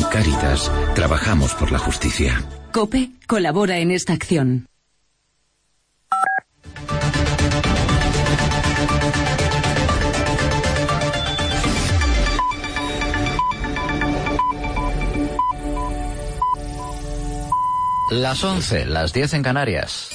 Cáritas trabajamos por la justicia. COPE colabora en esta acción. Las 11, las 10 en Canarias.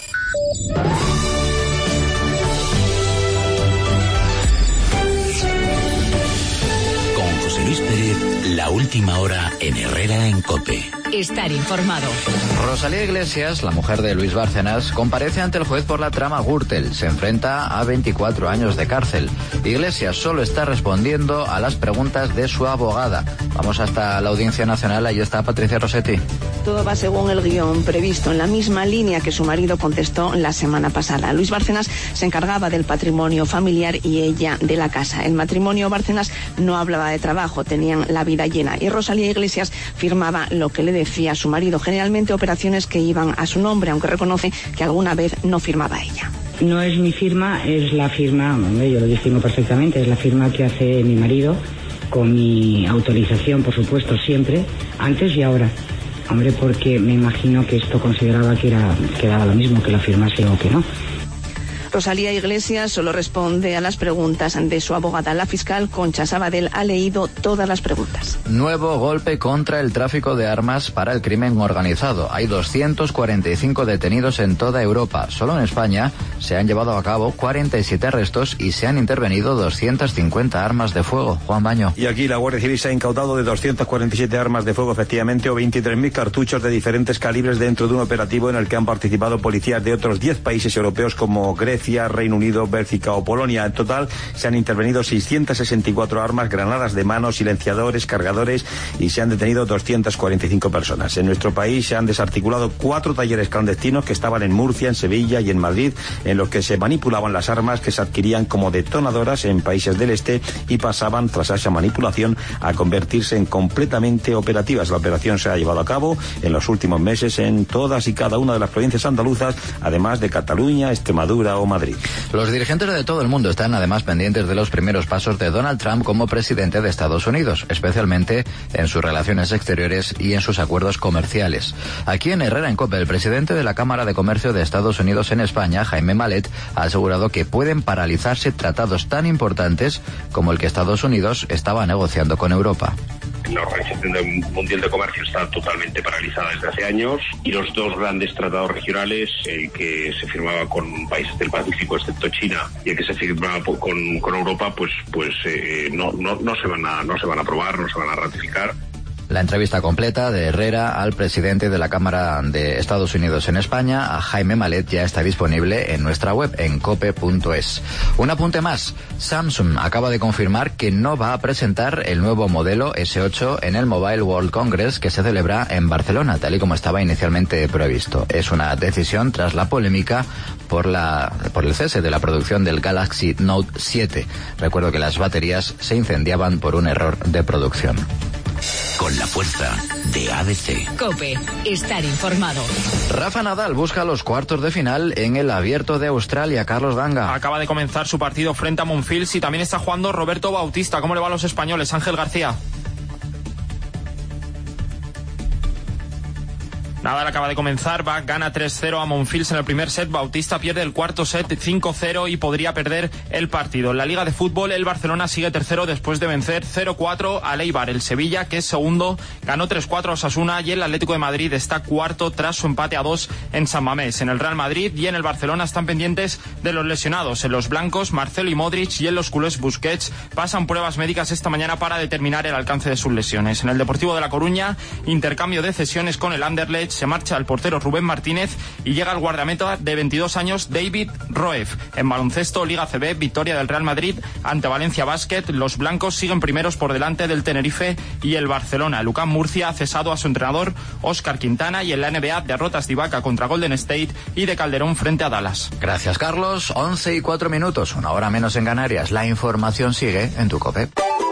Con José Luis Pérez, la última hora en Herrera en COPE. Estar informado. Rosalía Iglesias, la mujer de Luis Bárcenas, comparece ante el juez por la trama Gürtel. Se enfrenta a 24 años de cárcel. Iglesias solo está respondiendo a las preguntas de su abogada. Vamos hasta la Audiencia Nacional, ahí está Patricia Rossetti. Todo va según el guión previsto, en la misma línea que su marido contestó la semana pasada. Luis Bárcenas se encargaba del patrimonio familiar y ella de la casa. El matrimonio Bárcenas no hablaba de trabajo, tenían la vida llena. Y Rosalía Iglesias firmaba lo que le decía su marido, generalmente operaciones que iban a su nombre, aunque reconoce que alguna vez no firmaba ella. No es mi firma, es la firma, yo lo distingo perfectamente, es la firma que hace mi marido, con mi autorización, por supuesto, siempre, antes y ahora. Hombre, porque me imagino que esto consideraba que daba lo mismo, que la firmase o que no. Rosalía Iglesias solo responde a las preguntas de su abogada. La fiscal Concha Sabadell ha leído todas las preguntas. Nuevo golpe contra el tráfico de armas para el crimen organizado. Hay 245 detenidos en toda Europa. Solo en España se han llevado a cabo 47 arrestos y se han intervenido 250 armas de fuego. Juan Baño. Y aquí la Guardia Civil se ha incautado de 247 armas de fuego, efectivamente, o 23.000 cartuchos de diferentes calibres dentro de un operativo en el que han participado policías de otros 10 países europeos como Grecia, Reino Unido, Bélgica o Polonia. En total se han intervenido 664 armas, granadas de mano, silenciadores, cargadores y se han detenido 245 personas. En nuestro país se han desarticulado 4 talleres clandestinos que estaban en Murcia, en Sevilla y en Madrid, en los que se manipulaban las armas que se adquirían como detonadoras en países del este y pasaban, tras esa manipulación, a convertirse en completamente operativas. La operación se ha llevado a cabo en los últimos meses en todas y cada una de las provincias andaluzas, además de Cataluña, Extremadura o Madrid. Los dirigentes de todo el mundo están además pendientes de los primeros pasos de Donald Trump como presidente de Estados Unidos, especialmente en sus relaciones exteriores y en sus acuerdos comerciales. Aquí en Herrera en COPE, el presidente de la Cámara de Comercio de Estados Unidos en España, Jaime Malet, ha asegurado que pueden paralizarse tratados tan importantes como el que Estados Unidos estaba negociando con Europa. La Organización Mundial de Comercio está totalmente paralizada desde hace años y los 2 grandes tratados regionales, el que se firmaba con países del Pacífico excepto China y el que se firmaba con Europa, pues no se van a aprobar, no se van a ratificar. La entrevista completa de Herrera al presidente de la Cámara de Estados Unidos en España, a Jaime Malet, ya está disponible en nuestra web, en cope.es. Un apunte más. Samsung acaba de confirmar que no va a presentar el nuevo modelo S8 en el Mobile World Congress que se celebra en Barcelona, tal y como estaba inicialmente previsto. Es una decisión tras la polémica por el cese de la producción del Galaxy Note 7. Recuerdo que las baterías se incendiaban por un error de producción. Con la fuerza de ABC. COPE. Estar informado. Rafa Nadal busca los cuartos de final en el Abierto de Australia. Carlos Ganga. Acaba de comenzar su partido frente a Monfils y también está jugando Roberto Bautista. ¿Cómo le va a los españoles? Ángel García. Nadal acaba de comenzar, gana 3-0 a Monfils en el primer set, Bautista pierde el cuarto set 5-0 y podría perder el partido. En la Liga de Fútbol, el Barcelona sigue tercero después de vencer 0-4 al Eibar. El Sevilla, que es segundo, ganó 3-4 a Osasuna y el Atlético de Madrid está cuarto tras su empate a 2 en San Mamés. En el Real Madrid y en el Barcelona están pendientes de los lesionados. En los blancos, Marcelo y Modric, y en los culés, Busquets, pasan pruebas médicas esta mañana para determinar el alcance de sus lesiones. En el Deportivo de La Coruña, intercambio de cesiones con el Anderlecht. Se marcha el portero Rubén Martínez y llega el guardameta de 22 años David Roef. En baloncesto, Liga CB, victoria del Real Madrid ante Valencia Basket. Los blancos siguen primeros por delante del Tenerife y el Barcelona. El UCAM Murcia ha cesado a su entrenador Óscar Quintana y en la NBA, derrotas de Ibaka contra Golden State y de Calderón frente a Dallas. Gracias, Carlos. 11:04, una hora menos en Canarias. La información sigue en tu COPE.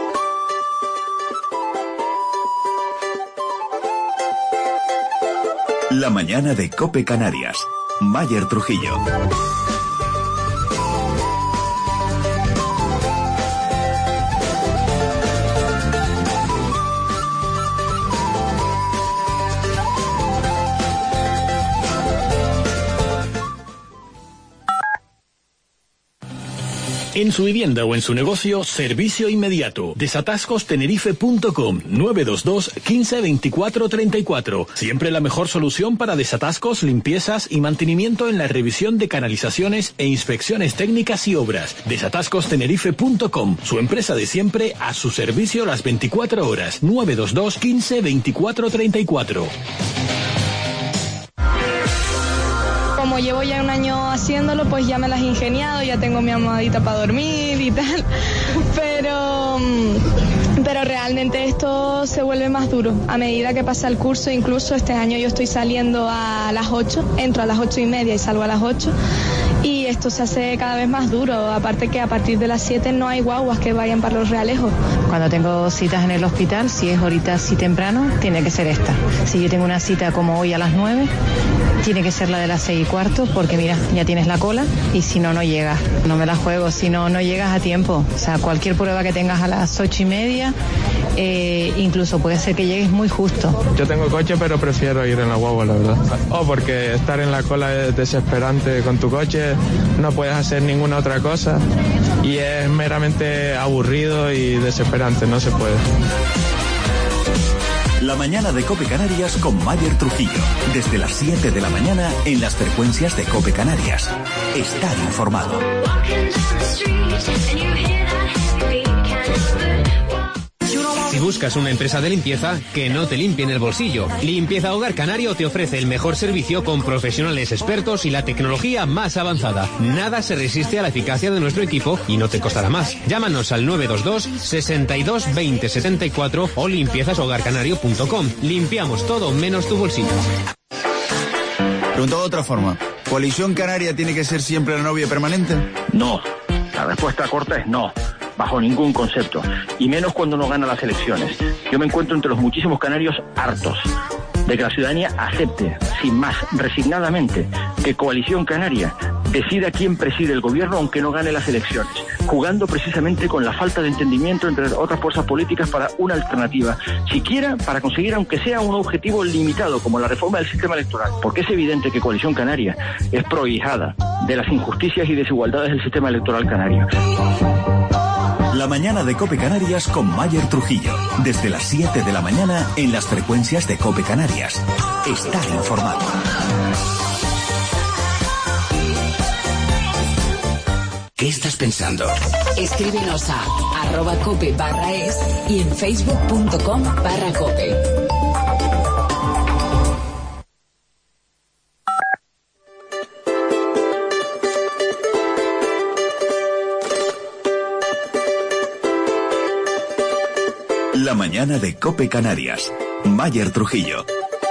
La mañana de COPE Canarias. Mayer Trujillo. En su vivienda o en su negocio, servicio inmediato. Desatascostenerife.com 922 15 24 34. Siempre la mejor solución para desatascos, limpiezas y mantenimiento en la revisión de canalizaciones e inspecciones técnicas y obras. Desatascostenerife.com, su empresa de siempre a su servicio las 24 horas. 922 15 24 34. Como llevo ya un año haciéndolo, pues ya me las he ingeniado, ya tengo mi almohadita para dormir y tal, pero realmente esto se vuelve más duro a medida que pasa el curso. Incluso este año yo estoy saliendo a las 8, entro a las 8:30 y salgo a las 8, y esto se hace cada vez más duro, aparte que a partir de las 7 no hay guaguas que vayan para Los Realejos. Cuando tengo citas en el hospital, si es ahorita así temprano, tiene que ser esta. Si yo tengo una cita como hoy a las 9, tiene que ser la de las 6:15, porque mira, ya tienes la cola y si no, no llegas. No me la juego, si no, no llegas a tiempo. O sea, cualquier prueba que tengas a las 8:30, incluso puede ser que llegues muy justo. Yo tengo coche, pero prefiero ir en la guagua, la verdad. Porque estar en la cola es desesperante. Con tu coche no puedes hacer ninguna otra cosa y es meramente aburrido y desesperante, no se puede. La mañana de COPE Canarias con Mayer Trujillo. Desde las 7 de la mañana en las frecuencias de COPE Canarias. Estar informado. Si buscas una empresa de limpieza, que no te limpien el bolsillo. Limpieza Hogar Canario te ofrece el mejor servicio con profesionales expertos y la tecnología más avanzada. Nada se resiste a la eficacia de nuestro equipo y no te costará más. Llámanos al 922 62 20 74 o limpiezashogarcanario.com. Limpiamos todo menos tu bolsillo. Preguntado de otra forma, ¿Coalición Canaria tiene que ser siempre la novia permanente? No. La respuesta corta es no. Bajo ningún concepto, y menos cuando no gana las elecciones. Yo me encuentro entre los muchísimos canarios hartos de que la ciudadanía acepte, sin más, resignadamente, que Coalición Canaria decida quién preside el gobierno aunque no gane las elecciones, jugando precisamente con la falta de entendimiento entre otras fuerzas políticas para una alternativa, siquiera para conseguir aunque sea un objetivo limitado como la reforma del sistema electoral, porque es evidente que Coalición Canaria es prohijada de las injusticias y desigualdades del sistema electoral canario. La mañana de COPE Canarias con Mayer Trujillo. Desde las 7 de la mañana en las frecuencias de COPE Canarias. Estar informado. ¿Qué estás pensando? Escríbenos a @cope/es y en facebook.com/cope. La mañana de COPE Canarias. Mayer Trujillo.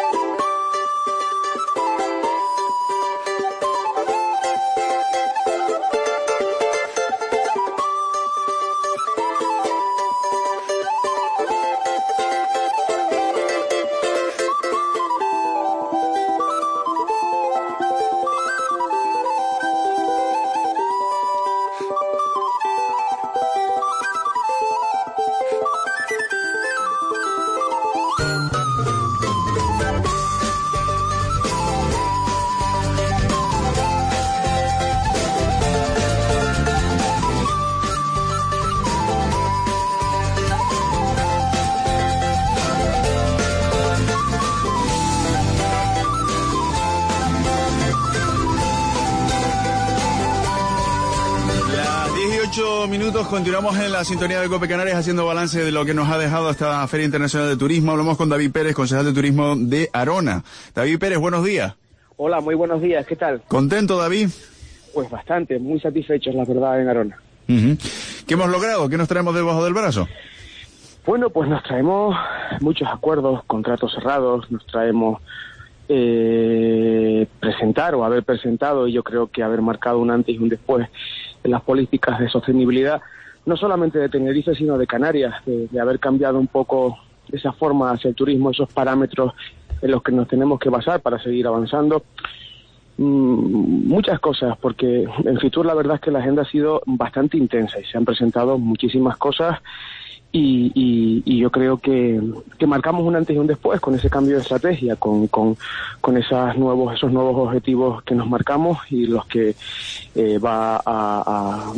Continuamos en la sintonía de COPE Canarias haciendo balance de lo que nos ha dejado esta Feria Internacional de Turismo. Hablamos con David Pérez, concejal de Turismo de Arona. David Pérez, buenos días. Hola, muy buenos días, ¿qué tal? ¿Contento, David? Pues bastante, muy satisfechos, la verdad, en Arona. ¿Qué hemos logrado? ¿Qué nos traemos debajo del brazo? Bueno, pues nos traemos muchos acuerdos, contratos cerrados, nos traemos presentar o haber presentado, y yo creo que haber marcado un antes y un después en las políticas de sostenibilidad, no solamente de Tenerife, sino de Canarias, de haber cambiado un poco esa forma hacia el turismo, esos parámetros en los que nos tenemos que basar para seguir avanzando. Muchas cosas, porque en Fitur la verdad es que la agenda ha sido bastante intensa y se han presentado muchísimas cosas y yo creo que marcamos un antes y un después con ese cambio de estrategia, con esos nuevos objetivos que nos marcamos y los que va a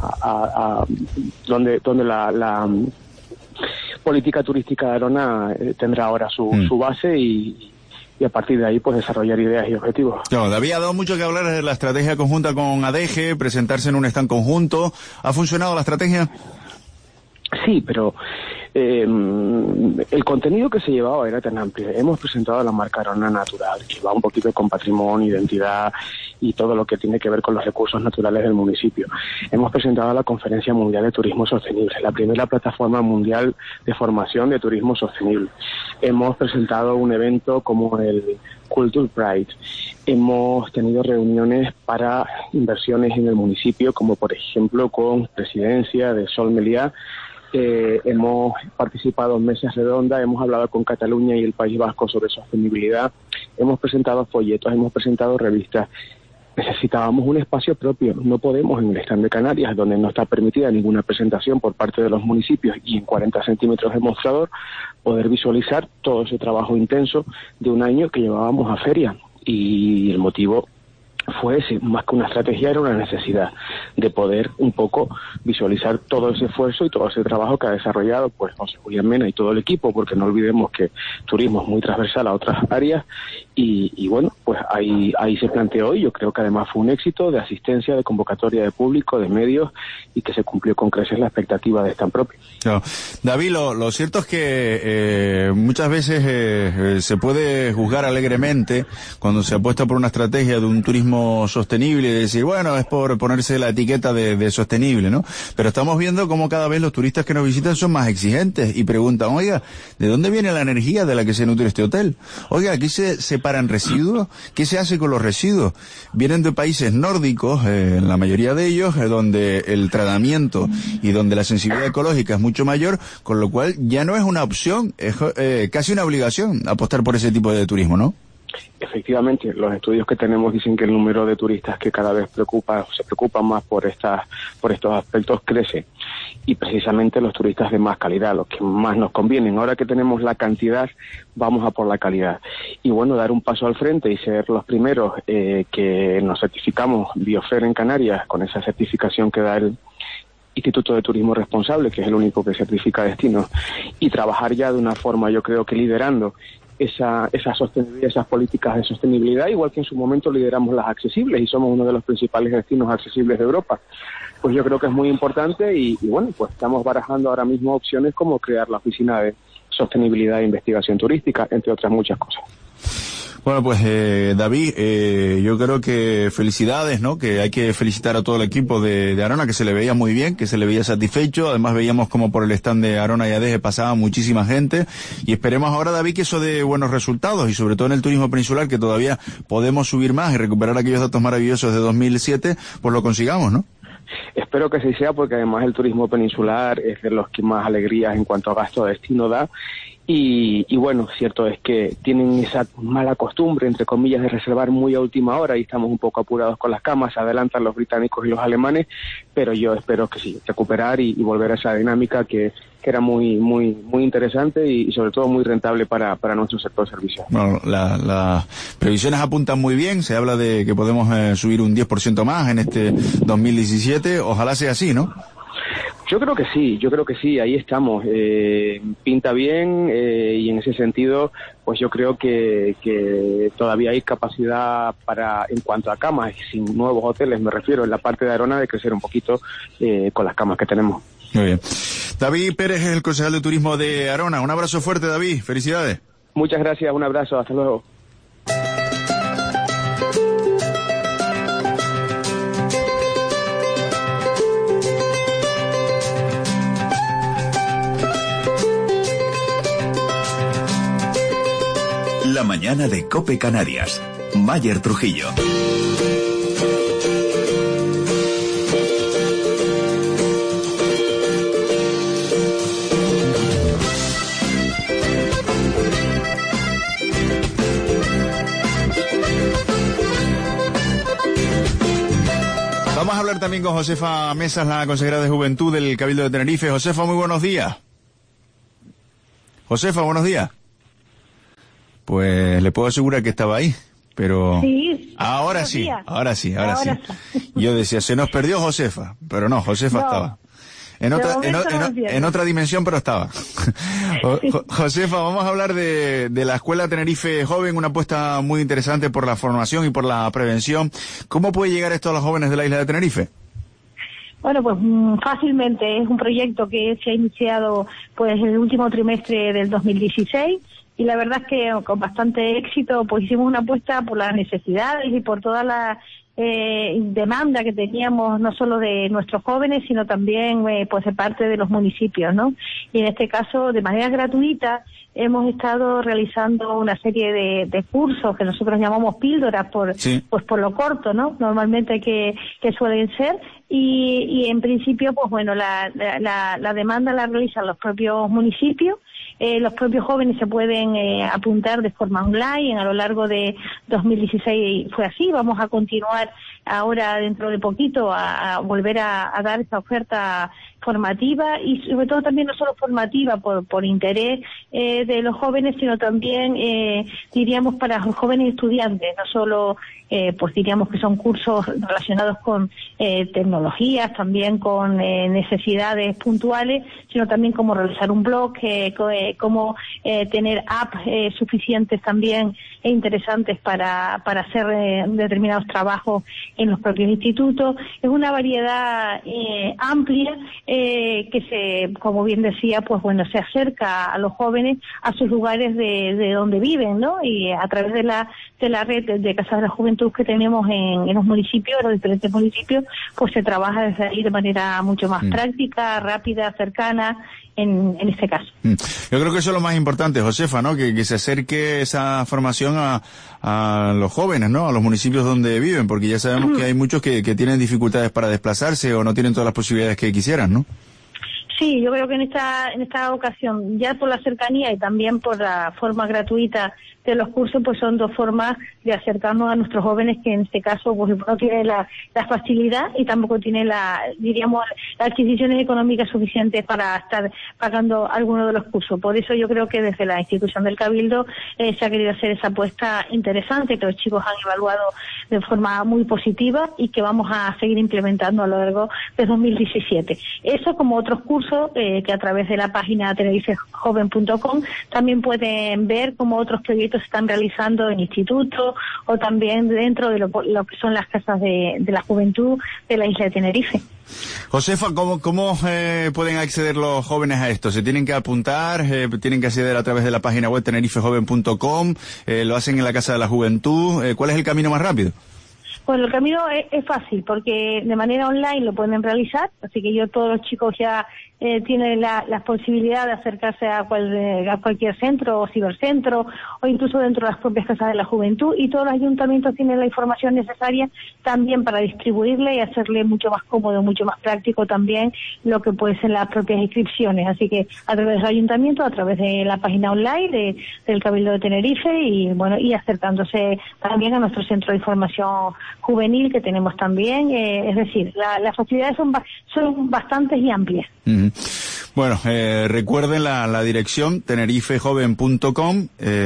donde la política turística de Arona tendrá ahora su base y a partir de ahí pues desarrollar ideas y objetivos. No, David, ha dado mucho que hablar de la estrategia conjunta con ADEGE, presentarse en un stand conjunto. ¿Ha funcionado la estrategia? Sí, pero el contenido que se llevaba era tan amplio. Hemos presentado la marca Arona Natural, que va un poquito con patrimonio, identidad y todo lo que tiene que ver con los recursos naturales del municipio. Hemos presentado la Conferencia Mundial de Turismo Sostenible, la primera plataforma mundial de formación de turismo sostenible. Hemos presentado un evento como el Culture Pride. Hemos tenido reuniones para inversiones en el municipio, como por ejemplo con Presidencia de Sol Meliá. Hemos participado en mesas redondas, hemos hablado con Cataluña y el País Vasco sobre sostenibilidad, hemos presentado folletos, hemos presentado revistas. Necesitábamos un espacio propio, no podemos en el stand de Canarias, donde no está permitida ninguna presentación por parte de los municipios y en 40 centímetros de mostrador, poder visualizar todo ese trabajo intenso de un año que llevábamos a feria. Y el motivo fue ese, más que una estrategia, era una necesidad de poder un poco visualizar todo ese esfuerzo y todo ese trabajo que ha desarrollado pues José Julián Mena y todo el equipo, porque no olvidemos que turismo es muy transversal a otras áreas y bueno, pues ahí se planteó y yo creo que además fue un éxito de asistencia, de convocatoria de público, de medios y que se cumplió con creces la expectativa de stand propio. No. David, lo cierto es que muchas veces se puede juzgar alegremente cuando se apuesta por una estrategia de un turismo sostenible y decir, bueno, es por ponerse la etiqueta de sostenible, ¿no? Pero estamos viendo cómo cada vez los turistas que nos visitan son más exigentes y preguntan, oiga, ¿de dónde viene la energía de la que se nutre este hotel? Oiga, ¿aquí se separan residuos? ¿Qué se hace con los residuos? Vienen de países nórdicos, en la mayoría de ellos, donde el tratamiento y donde la sensibilidad ecológica es mucho mayor, con lo cual ya no es una opción, es casi una obligación apostar por ese tipo de turismo, ¿no? Efectivamente, los estudios que tenemos dicen que el número de turistas que cada vez se preocupan más por estos aspectos crece. Y precisamente los turistas de más calidad, los que más nos convienen. Ahora que tenemos la cantidad, vamos a por la calidad. Y bueno, dar un paso al frente y ser los primeros que nos certificamos Biofer en Canarias, con esa certificación que da el Instituto de Turismo Responsable, que es el único que certifica destinos, y trabajar ya de una forma, yo creo que liderando esa sostenibilidad, esas políticas de sostenibilidad, igual que en su momento lideramos las accesibles y somos uno de los principales destinos accesibles de Europa. Pues yo creo que es muy importante y bueno, pues estamos barajando ahora mismo opciones como crear la Oficina de Sostenibilidad e Investigación Turística, entre otras muchas cosas. Bueno, pues David, yo creo que felicidades, ¿no? Que hay que felicitar a todo el equipo de Arona, que se le veía muy bien, que se le veía satisfecho. Además veíamos como por el stand de Arona y ADEGE pasaba muchísima gente. Y esperemos ahora, David, que eso dé buenos resultados y sobre todo en el turismo peninsular, que todavía podemos subir más y recuperar aquellos datos maravillosos de 2007, pues lo consigamos, ¿no? Espero que así sea, porque además el turismo peninsular es de los que más alegrías en cuanto a gasto de destino da. Y bueno, cierto es que tienen esa mala costumbre, entre comillas, de reservar muy a última hora y estamos un poco apurados con las camas, se adelantan los británicos y los alemanes, pero yo espero que sí, recuperar y volver a esa dinámica que era muy interesante y sobre todo muy rentable para nuestro sector de servicios. Bueno, las previsiones apuntan muy bien, se habla de que podemos subir un 10% más en este 2017, ojalá sea así, ¿no? Yo creo que sí, ahí estamos. Pinta bien y en ese sentido, pues yo creo que todavía hay capacidad para, en cuanto a camas, sin nuevos hoteles, me refiero, en la parte de Arona, de crecer un poquito con las camas que tenemos. Muy bien. David Pérez es el concejal de turismo de Arona. Un abrazo fuerte, David. Felicidades. Muchas gracias, un abrazo, hasta luego. La mañana de COPE Canarias. Mayer Trujillo. Vamos a hablar también con Josefa Mesas, la consejera de Juventud del Cabildo de Tenerife. Josefa, muy buenos días. Josefa, buenos días. Pues le puedo asegurar que estaba ahí, pero... Sí. Ahora sí. Yo decía, se nos perdió Josefa, pero no, Josefa estaba. En otra dimensión, pero estaba. Josefa, vamos a hablar de la Escuela Tenerife Joven, una apuesta muy interesante por la formación y por la prevención. ¿Cómo puede llegar esto a los jóvenes de la isla de Tenerife? Bueno, pues fácilmente. Es un proyecto que se ha iniciado pues en el último trimestre del 2016 y la verdad es que con bastante éxito pues hicimos una apuesta por las necesidades y por toda la demanda que teníamos no solo de nuestros jóvenes sino también pues de parte de los municipios, ¿no? Y en este caso de manera gratuita hemos estado realizando una serie de cursos que nosotros llamamos píldoras por lo corto, ¿no? Normalmente que suelen ser y en principio pues bueno la demanda la realizan los propios municipios. Los propios jóvenes se pueden apuntar de forma online. A lo largo de 2016 fue así. Vamos a continuar ahora dentro de poquito a volver a dar esta oferta formativa y sobre todo también no solo formativa por interés de los jóvenes, sino también diríamos para los jóvenes estudiantes, no solo pues diríamos que son cursos relacionados con tecnologías, también con necesidades puntuales, sino también cómo realizar un blog, cómo tener apps suficientes también e interesantes para hacer determinados trabajos en los propios institutos. Es una variedad amplia que como bien decía, pues bueno, se acerca a los jóvenes a sus lugares de donde viven, ¿no? Y a través de la red de Casas de la Juventud que tenemos en los municipios, en los diferentes municipios, pues se trabaja desde ahí de manera mucho más práctica, rápida, cercana, en este caso. Yo creo que eso es lo más importante, Josefa, ¿no? Que se acerque esa formación a los jóvenes, ¿no? A los municipios donde viven, porque ya sabemos que hay muchos que tienen dificultades para desplazarse o no tienen todas las posibilidades que quisieran, ¿no? Sí, yo creo que en esta ocasión, ya por la cercanía y también por la forma gratuita de los cursos, pues son dos formas de acercarnos a nuestros jóvenes que en este caso pues no tienen la facilidad y tampoco tienen las adquisiciones económicas suficientes para estar pagando alguno de los cursos. Por eso yo creo que desde la institución del Cabildo se ha querido hacer esa apuesta interesante que los chicos han evaluado de forma muy positiva y que vamos a seguir implementando a lo largo de 2017. Eso como otros cursos que a través de la página tenerifejoven.com también pueden ver cómo otros proyectos se están realizando en institutos o también dentro de lo que son las casas de la juventud de la isla de Tenerife. Josefa, ¿cómo pueden acceder los jóvenes a esto? ¿Se tienen que apuntar? ¿Tienen que acceder a través de la página web tenerifejoven.com? ¿Lo hacen en la Casa de la Juventud? ¿Cuál es el camino más rápido? Bueno, el camino es fácil porque de manera online lo pueden realizar, así que todos los chicos ya tienen la posibilidad de acercarse a cualquier centro o cibercentro o incluso dentro de las propias casas de la juventud y todos los ayuntamientos tienen la información necesaria también para distribuirle y hacerle mucho más cómodo, mucho más práctico también lo que puede ser las propias inscripciones. Así que a través del ayuntamiento, a través de la página online del Cabildo de Tenerife y acercándose también a nuestro centro de información juvenil que tenemos también, es decir, las facilidades son bastantes y amplias. Bueno, recuerden la dirección tenerifejoven.com,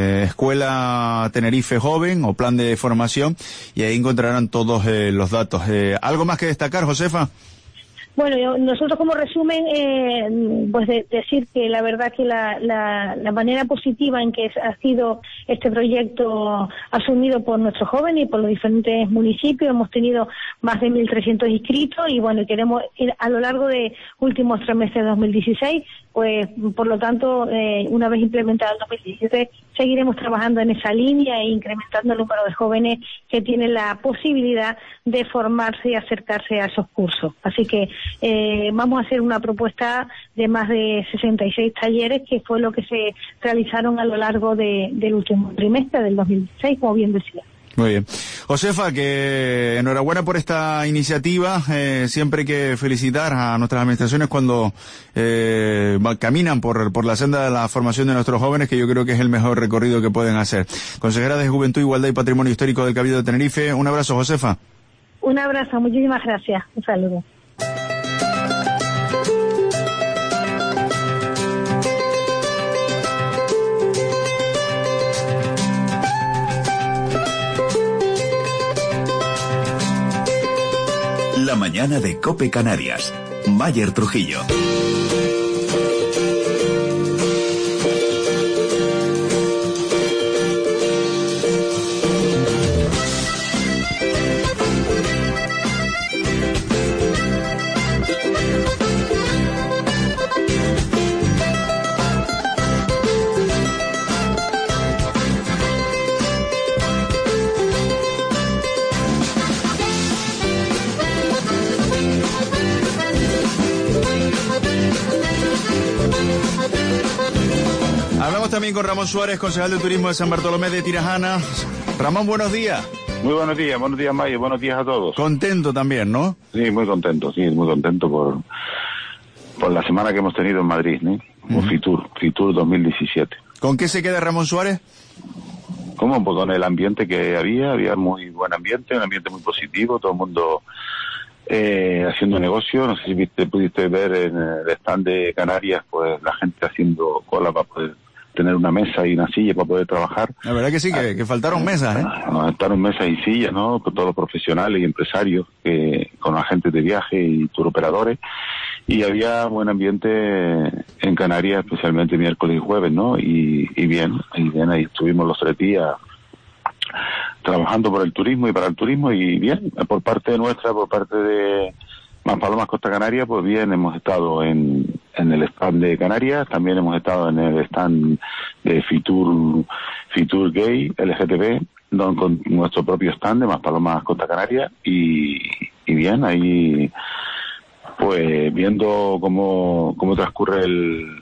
Escuela Tenerife Joven o Plan de Formación y ahí encontrarán todos los datos. ¿Algo más que destacar, Josefa? Bueno, nosotros como resumen, pues decir que la verdad que la manera positiva en que ha sido este proyecto asumido por nuestros jóvenes y por los diferentes municipios, hemos tenido más de 1.300 inscritos y bueno, queremos ir a lo largo de últimos 3 meses de 2016, pues por lo tanto, una vez implementado el 2017, seguiremos trabajando en esa línea e incrementando el número de jóvenes que tienen la posibilidad de formarse y acercarse a esos cursos. Así que vamos a hacer una propuesta de más de 66 talleres, que fue lo que se realizaron a lo largo del último trimestre del 2016, como bien decía. Muy bien. Josefa, que enhorabuena por esta iniciativa. Siempre hay que felicitar a nuestras administraciones cuando caminan por la senda de la formación de nuestros jóvenes, que yo creo que es el mejor recorrido que pueden hacer. Consejera de Juventud, Igualdad y Patrimonio Histórico del Cabildo de Tenerife, un abrazo, Josefa. Un abrazo, muchísimas gracias. Un saludo. La mañana de COPE Canarias. Mayer Trujillo. Hablamos también con Ramón Suárez, concejal de Turismo de San Bartolomé de Tirajana. Ramón, buenos días. Muy buenos días Mayo, buenos días a todos. Contento también, ¿no? Sí, muy contento por la semana que hemos tenido en Madrid, ¿no? Fitur 2017. ¿Con qué se queda Ramón Suárez? ¿Cómo? Pues con el ambiente que había muy buen ambiente, un ambiente muy positivo, todo el mundo haciendo negocio. No sé si pudiste ver en el stand de Canarias, pues la gente haciendo cola para poder tener una mesa y una silla para poder trabajar. La verdad que sí, que faltaron mesas, ¿eh? Faltaron mesas y sillas, ¿no? Con todos los profesionales y empresarios, con agentes de viaje y turoperadores. Y había buen ambiente en Canarias, especialmente miércoles y jueves, ¿no? Y bien, ahí estuvimos los 3 días trabajando por el turismo y para el turismo, y bien, por parte nuestra, por parte de Maspalomas Costa Canaria, pues bien, hemos estado en el stand de Canarias, también hemos estado en el stand de Fitur Gay, LGTB, con nuestro propio stand de Maspalomas Costa Canaria, y bien, ahí pues viendo cómo transcurre el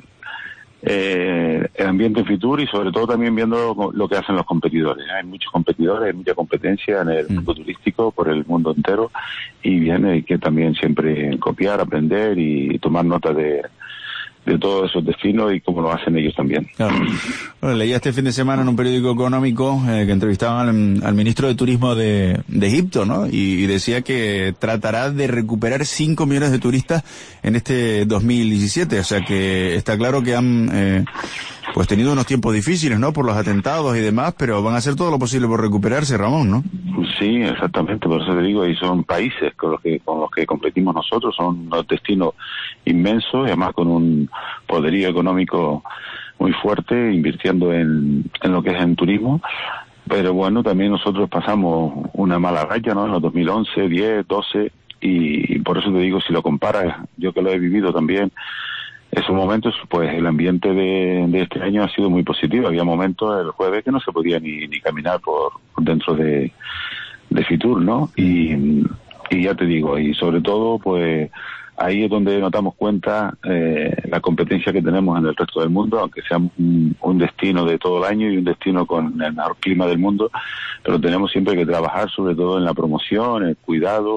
ambiente en Fitur, y sobre todo también viendo lo que hacen los competidores. Hay muchos competidores, hay mucha competencia en el mundo turístico por el mundo entero, y bien, hay que también siempre copiar, aprender y tomar nota de todos esos destinos y cómo lo hacen ellos también. Claro. Bueno, leía este fin de semana en un periódico económico que entrevistaban al ministro de Turismo de Egipto, ¿no? Y decía que tratará de recuperar 5 millones de turistas en este 2017. O sea que está claro que han pues tenido unos tiempos difíciles, ¿no? Por los atentados y demás, pero van a hacer todo lo posible por recuperarse, Ramón, ¿no? Sí, exactamente, por eso te digo, y son países con los que competimos nosotros, son unos destinos inmensos, y además con un poderío económico muy fuerte, invirtiendo en lo que es en turismo. Pero bueno, también nosotros pasamos una mala racha, ¿no? En los 2011, 10, 12, y por eso te digo, si lo comparas, yo que lo he vivido también, esos momentos, pues el ambiente de este año ha sido muy positivo. Había momentos el jueves que no se podía ni caminar por dentro de Fitur, ¿no? Y ya te digo, y sobre todo, pues ahí es donde nos damos cuenta la competencia que tenemos en el resto del mundo, aunque sea un destino de todo el año y un destino con el mejor clima del mundo, pero tenemos siempre que trabajar sobre todo en la promoción, el cuidado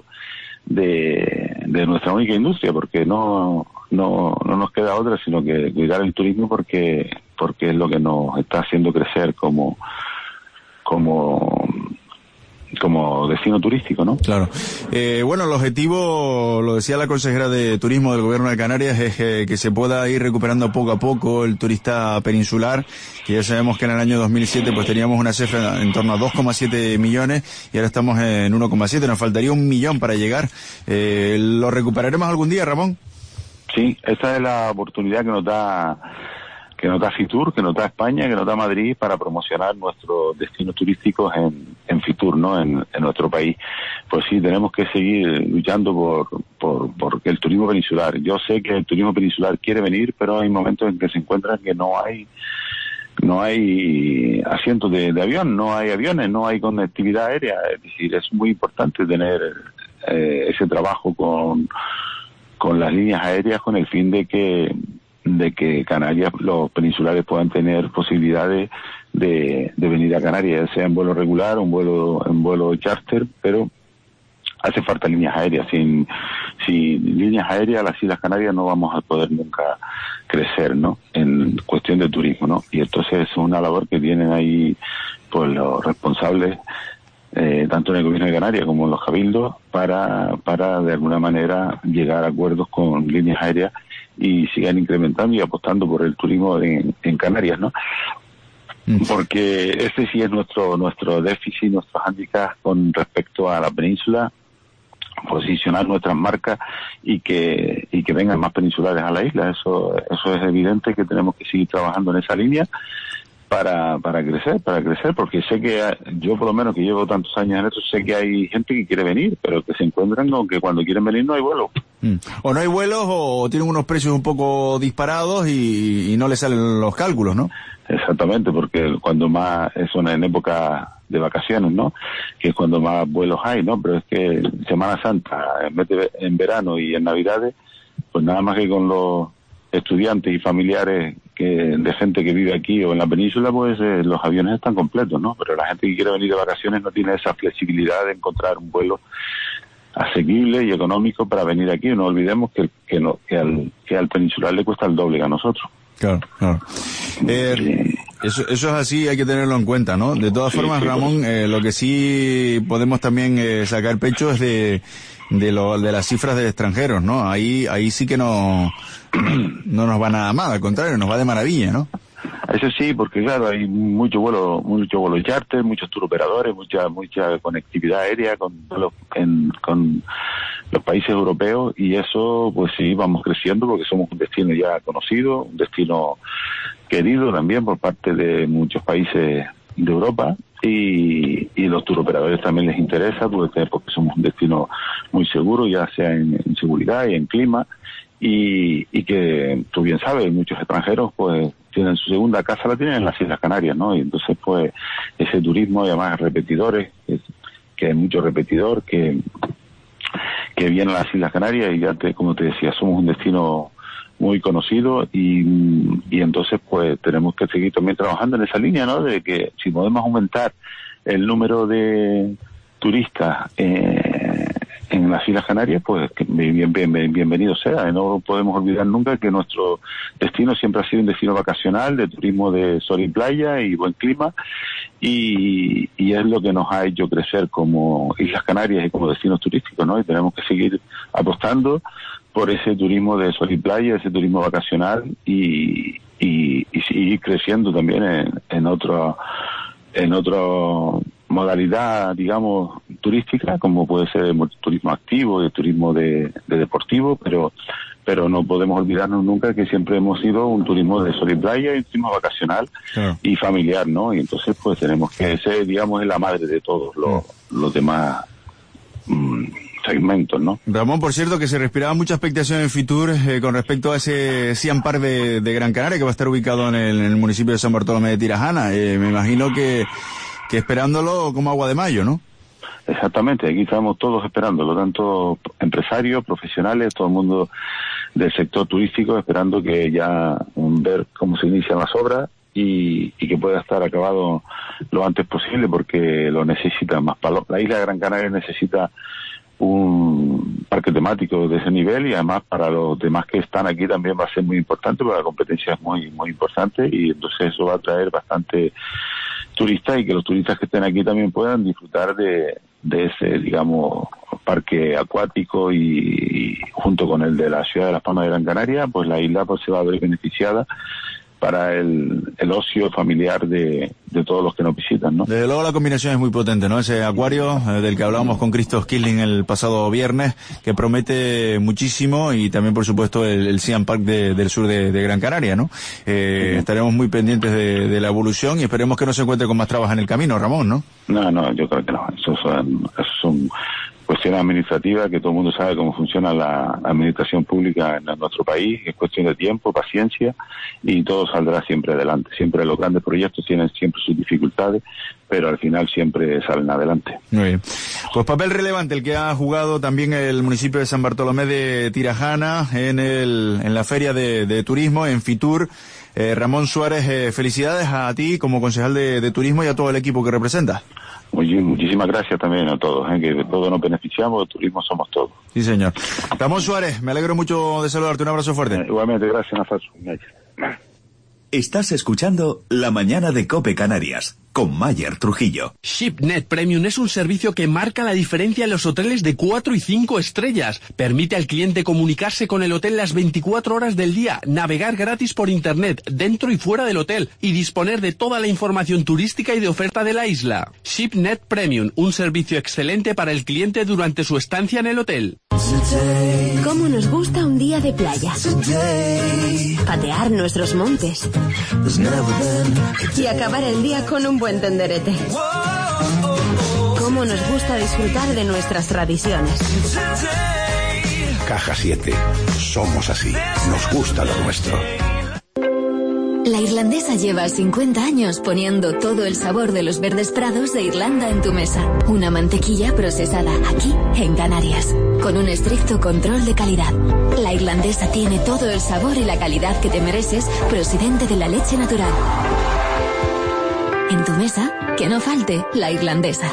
de nuestra única industria, porque no nos queda otra sino que cuidar el turismo, porque es lo que nos está haciendo crecer como destino turístico, ¿no? Claro. Bueno, el objetivo, lo decía la consejera de Turismo del Gobierno de Canarias, es que se pueda ir recuperando poco a poco el turista peninsular, que ya sabemos que en el año 2007 pues teníamos una cifra en torno a 2,7 millones y ahora estamos en 1,7, nos faltaría 1 millón para llegar. ¿Lo recuperaremos algún día, Ramón? Sí, esa es la oportunidad que nos da Fitur, que nos da España, que nos da Madrid para promocionar nuestros destinos turísticos en Fitur, ¿no? En nuestro país. Pues sí, tenemos que seguir luchando por el turismo peninsular. Yo sé que el turismo peninsular quiere venir, pero hay momentos en que se encuentran que no hay asientos de avión, no hay aviones, no hay conectividad aérea. Es decir, es muy importante tener ese trabajo con las líneas aéreas, con el fin de que Canarias, los peninsulares puedan tener posibilidades de venir a Canarias, sea en vuelo regular o en vuelo charter, pero hace falta líneas aéreas. Sin líneas aéreas, las Islas Canarias no vamos a poder nunca crecer, ¿no? En cuestión de turismo, ¿no? Y entonces es una labor que tienen ahí pues los responsables, tanto en el Gobierno de Canarias como en los cabildos, para de alguna manera llegar a acuerdos con líneas aéreas y sigan incrementando y apostando por el turismo en Canarias, ¿no? Porque ese sí es nuestro déficit, nuestro hándicap con respecto a la península, posicionar nuestras marcas y que vengan más peninsulares a la isla. Eso es evidente que tenemos que seguir trabajando en esa línea para crecer, porque sé que yo, por lo menos que llevo tantos años en esto, sé que hay gente que quiere venir, pero que se encuentran con que cuando quieren venir no hay vuelos. O no hay vuelos o tienen unos precios un poco disparados y no les salen los cálculos, ¿no? Exactamente, porque cuando más, eso en época de vacaciones, ¿no? Que es cuando más vuelos hay, ¿no? Pero es que Semana Santa, en vez de en verano y en Navidades, pues nada más que con los estudiantes y familiares de gente que vive aquí o en la península, pues los aviones están completos, ¿no? Pero la gente que quiere venir de vacaciones no tiene esa flexibilidad de encontrar un vuelo asequible y económico para venir aquí. No olvidemos que al peninsular le cuesta el doble que a nosotros. Claro. Eso es así, hay que tenerlo en cuenta, ¿no? De todas formas, Ramón, lo que sí podemos también sacar pecho es de las cifras de extranjeros, ¿no? Ahí sí que no nos va nada mal, al contrario, nos va de maravilla, ¿no? Eso sí, porque claro, hay mucho vuelo charter, muchos tour operadores, mucha conectividad aérea con los países europeos, y eso pues sí, vamos creciendo porque somos un destino ya conocido, un destino querido también por parte de muchos países de Europa, y los tour operadores también les interesa porque somos un destino muy seguro, ya sea en seguridad y en clima, y que tú bien sabes, muchos extranjeros pues tienen su segunda casa, la tienen en las Islas Canarias, ¿no? Y entonces pues ese turismo, y además repetidores, que hay mucho repetidor que viene a las Islas Canarias, y ya como te decía, somos un destino muy conocido, y entonces pues tenemos que seguir también trabajando en esa línea, ¿no? De que si podemos aumentar el número de turistas en las Islas Canarias, pues que bienvenido sea. No podemos olvidar nunca que nuestro destino siempre ha sido un destino vacacional, de turismo de sol y playa y buen clima, y es lo que nos ha hecho crecer como Islas Canarias y como destinos turísticos, ¿no? Y tenemos que seguir apostando por ese turismo de sol y playa, ese turismo vacacional, y seguir creciendo también en otra modalidad, digamos, turística, como puede ser el turismo activo, el turismo de deportivo, pero no podemos olvidarnos nunca que siempre hemos sido un turismo de sol y playa y un turismo vacacional y familiar, ¿no? Y entonces pues tenemos que ser, digamos, la madre de todos los demás segmentos, ¿no? Ramón, por cierto, que se respiraba mucha expectación en Fitur con respecto a ese Sea Park de Gran Canaria, que va a estar ubicado en el municipio de San Bartolomé de Tirajana. Me imagino que esperándolo como agua de mayo, ¿no? Exactamente, aquí estamos todos esperándolo, tanto empresarios, profesionales, todo el mundo del sector turístico, esperando que ya ver cómo se inician las obras y que pueda estar acabado lo antes posible, porque lo necesita más. La isla de Gran Canaria necesita un parque temático de ese nivel, y además para los demás que están aquí también va a ser muy importante, porque la competencia es muy, muy importante, y entonces eso va a traer bastante turistas, y que los turistas que estén aquí también puedan disfrutar de ese, digamos, parque acuático, y junto con el de la ciudad de Las Palmas de Gran Canaria, pues la isla pues se va a ver beneficiada para el ocio familiar de todos los que nos visitan, ¿no? Desde luego la combinación es muy potente, ¿no? Ese acuario del que hablábamos con Christos Killing el pasado viernes, que promete muchísimo, y también por supuesto el Sea Park del sur de Gran Canaria, ¿no? Estaremos muy pendientes de la evolución, y esperemos que no se encuentre con más trabas en el camino, Ramón, ¿no? No, yo creo que no. Esos son cuestiones administrativas, que todo el mundo sabe cómo funciona la administración pública en nuestro país. Es cuestión de tiempo, paciencia, y todo saldrá siempre adelante. Siempre los grandes proyectos tienen siempre sus dificultades, pero al final siempre salen adelante. Muy bien. Pues papel relevante el que ha jugado también el municipio de San Bartolomé de Tirajana en la feria de turismo, en Fitur. Ramón Suárez, felicidades a ti como concejal de turismo y a todo el equipo que representa. Muchísimas gracias también a todos, que de todo nos beneficiamos, de turismo somos todos. Sí, señor. Ramón Suárez, me alegro mucho de saludarte, un abrazo fuerte. Igualmente, gracias, Nafaso. Estás escuchando La Mañana de COPE Canarias, con Mayer Trujillo. ShipNet Premium es un servicio que marca la diferencia en los hoteles de 4 y 5 estrellas. Permite al cliente comunicarse con el hotel las 24 horas del día, navegar gratis por internet, dentro y fuera del hotel, y disponer de toda la información turística y de oferta de la isla. ShipNet Premium, un servicio excelente para el cliente durante su estancia en el hotel. ¿Cómo nos gusta un día de playa? Patear nuestros montes y acabar el día con un buen tenderete. ¿Cómo nos gusta disfrutar de nuestras tradiciones? Caja 7. Somos así. Nos gusta lo nuestro. La Irlandesa lleva 50 años poniendo todo el sabor de los verdes prados de Irlanda en tu mesa. Una mantequilla procesada aquí, en Canarias, con un estricto control de calidad. La Irlandesa tiene todo el sabor y la calidad que te mereces, procedente de la leche natural. En tu mesa, que no falte la Irlandesa.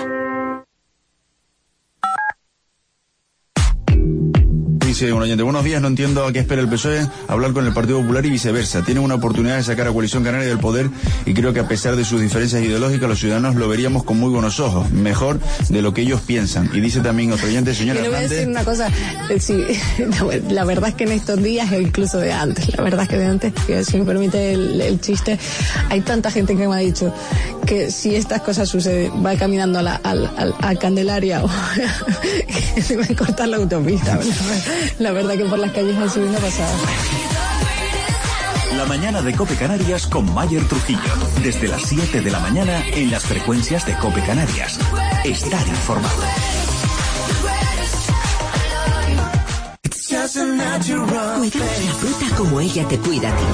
Dice un oyente, buenos días, no entiendo a qué espera el PSOE hablar con el Partido Popular y viceversa. Tienen una oportunidad de sacar a Coalición Canaria del poder y creo que a pesar de sus diferencias ideológicas, los ciudadanos lo veríamos con muy buenos ojos, mejor de lo que ellos piensan. Y dice también otro oyente, señora Hernández. Le voy a decir una cosa, sí, la verdad es que en estos días, e incluso de antes, la verdad es que de antes, que si me permite el chiste, hay tanta gente que me ha dicho que si estas cosas suceden, va caminando a Candelaria o que se va a cortar la autopista. La verdad que por las calles así no pasaba. La mañana de COPE Canarias con Mayer Trujillo. Desde las 7 de la mañana en las frecuencias de COPE Canarias. Estar informado. Cuidamos la fruta como ella te cuida a ti.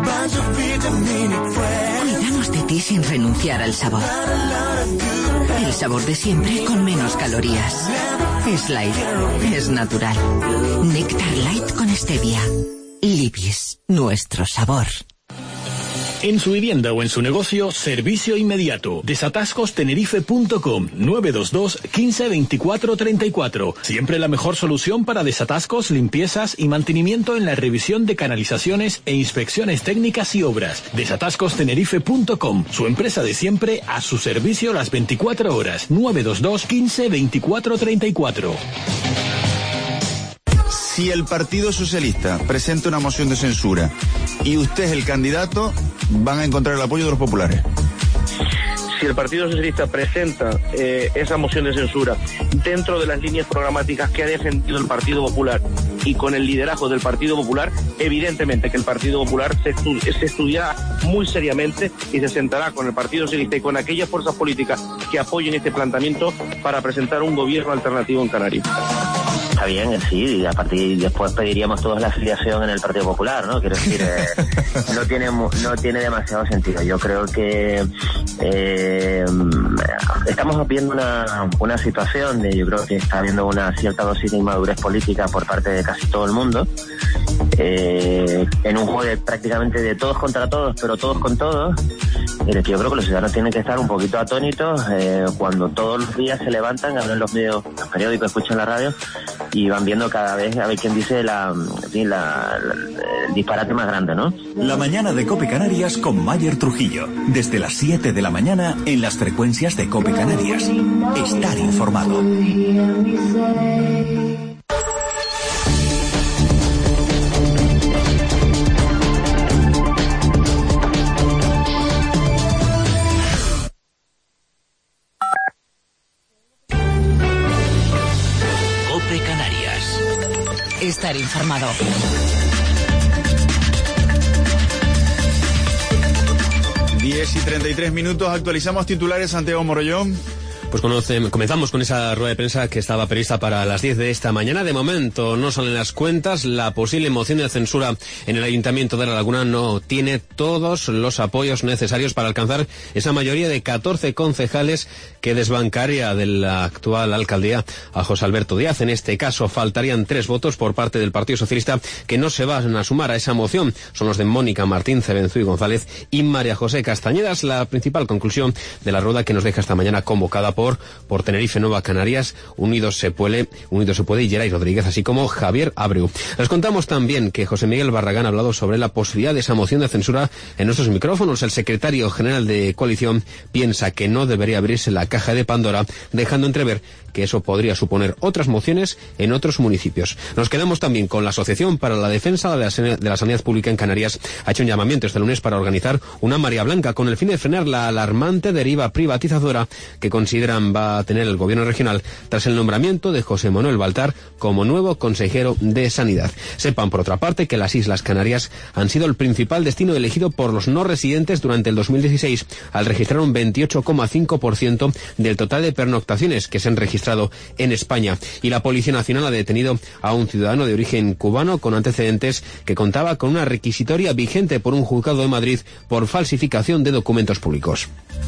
Cuidamos de ti sin renunciar al sabor. El sabor de siempre con menos calorías. Es light, es natural. Néctar Light con stevia. Libis, nuestro sabor. En su vivienda o en su negocio, servicio inmediato. Desatascostenerife.com 922 15 24 34. Siempre la mejor solución para desatascos, limpiezas y mantenimiento en la revisión de canalizaciones e inspecciones técnicas y obras. Desatascostenerife.com, su empresa de siempre a su servicio las 24 horas. 922 15 24 34. Si el Partido Socialista presenta una moción de censura y usted es el candidato, van a encontrar el apoyo de los populares. Si el Partido Socialista presenta esa moción de censura dentro de las líneas programáticas que ha defendido el Partido Popular y con el liderazgo del Partido Popular, evidentemente que el Partido Popular se estudiará muy seriamente y se sentará con el Partido Socialista y con aquellas fuerzas políticas que apoyen este planteamiento para presentar un gobierno alternativo en Canarias. Está bien, sí, y a partir después pediríamos todos la afiliación en el Partido Popular, ¿no? Quiero decir, no tiene demasiado sentido. Yo creo que estamos viendo una situación de, yo creo que está habiendo una cierta dosis de inmadurez política por parte de casi todo el mundo, en un juego prácticamente de todos contra todos, pero todos con todos, en el que yo creo que los ciudadanos tienen que estar un poquito atónitos cuando todos los días se levantan, abren los medios, los periódicos, escuchan la radio y van viendo cada vez a ver quién dice el disparate más grande, ¿no? La mañana de COPE Canarias con Mayer Trujillo. Desde las 7 de la mañana en las frecuencias de COPE Canarias. Estar informado. Estar informado. Diez y 33 minutos, actualizamos titulares, Santiago Morollón. Pues comenzamos con esa rueda de prensa que estaba prevista para las 10 de esta mañana. De momento no salen las cuentas. La posible moción de censura en el Ayuntamiento de La Laguna no tiene todos los apoyos necesarios para alcanzar esa mayoría de 14 concejales que desbancaría de la actual alcaldía a José Alberto Díaz. En este caso faltarían 3 votos por parte del Partido Socialista que no se van a sumar a esa moción. Son los de Mónica Martín, Cebenzuy González y María José Castañeda. Es la principal conclusión de la rueda que nos deja esta mañana convocada por Tenerife, Nueva Canarias, Unidos se puede y Geray Rodríguez, así como Javier Abreu. Les contamos también que José Miguel Barragán ha hablado sobre la posibilidad de esa moción de censura en nuestros micrófonos. El secretario general de Coalición piensa que no debería abrirse la caja de Pandora, dejando entrever que eso podría suponer otras mociones en otros municipios. Nos quedamos también con la Asociación para la Defensa de la Sanidad Pública en Canarias. Ha hecho un llamamiento este lunes para organizar una María Blanca con el fin de frenar la alarmante deriva privatizadora que consideran va a tener el gobierno regional tras el nombramiento de José Manuel Baltar como nuevo consejero de Sanidad. Sepan, por otra parte, que las Islas Canarias han sido el principal destino elegido por los no residentes durante el 2016, al registrar un 28,5% del total de pernoctaciones que se han registrado en España. Y la Policía Nacional ha detenido a un ciudadano de origen cubano con antecedentes que contaba con una requisitoria vigente por un juzgado de Madrid por falsificación de documentos públicos.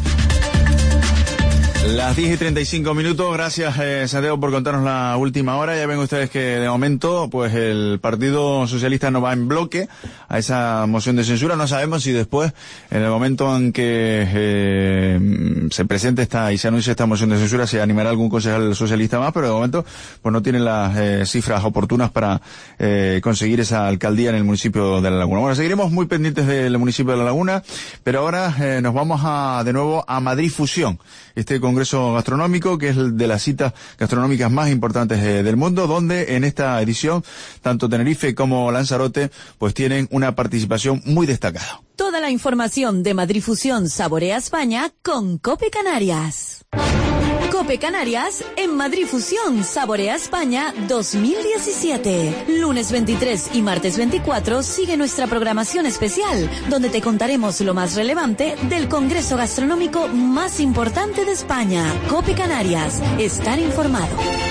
Las 10:35, gracias Santiago por contarnos la última hora. Ya ven ustedes que de momento pues el Partido Socialista no va en bloque a esa moción de censura. No sabemos si después, en el momento en que se presente y se anuncie esta moción de censura, se animará algún concejal socialista más, pero de momento pues no tienen las cifras oportunas para conseguir esa alcaldía en el municipio de La Laguna. Bueno, seguiremos muy pendientes del municipio de La Laguna, pero ahora nos vamos de nuevo a Madrid Fusión, este congreso gastronómico que es el de las citas gastronómicas más importantes del mundo, donde en esta edición tanto Tenerife como Lanzarote pues tienen una participación muy destacada. Toda la información de Madrid Fusión Saborea España con COPE Canarias. COPE Canarias en Madrid Fusión Saborea España 2017. Lunes 23 y martes 24 sigue nuestra programación especial, donde te contaremos lo más relevante del congreso gastronómico más importante de España. COPE Canarias, estar informado.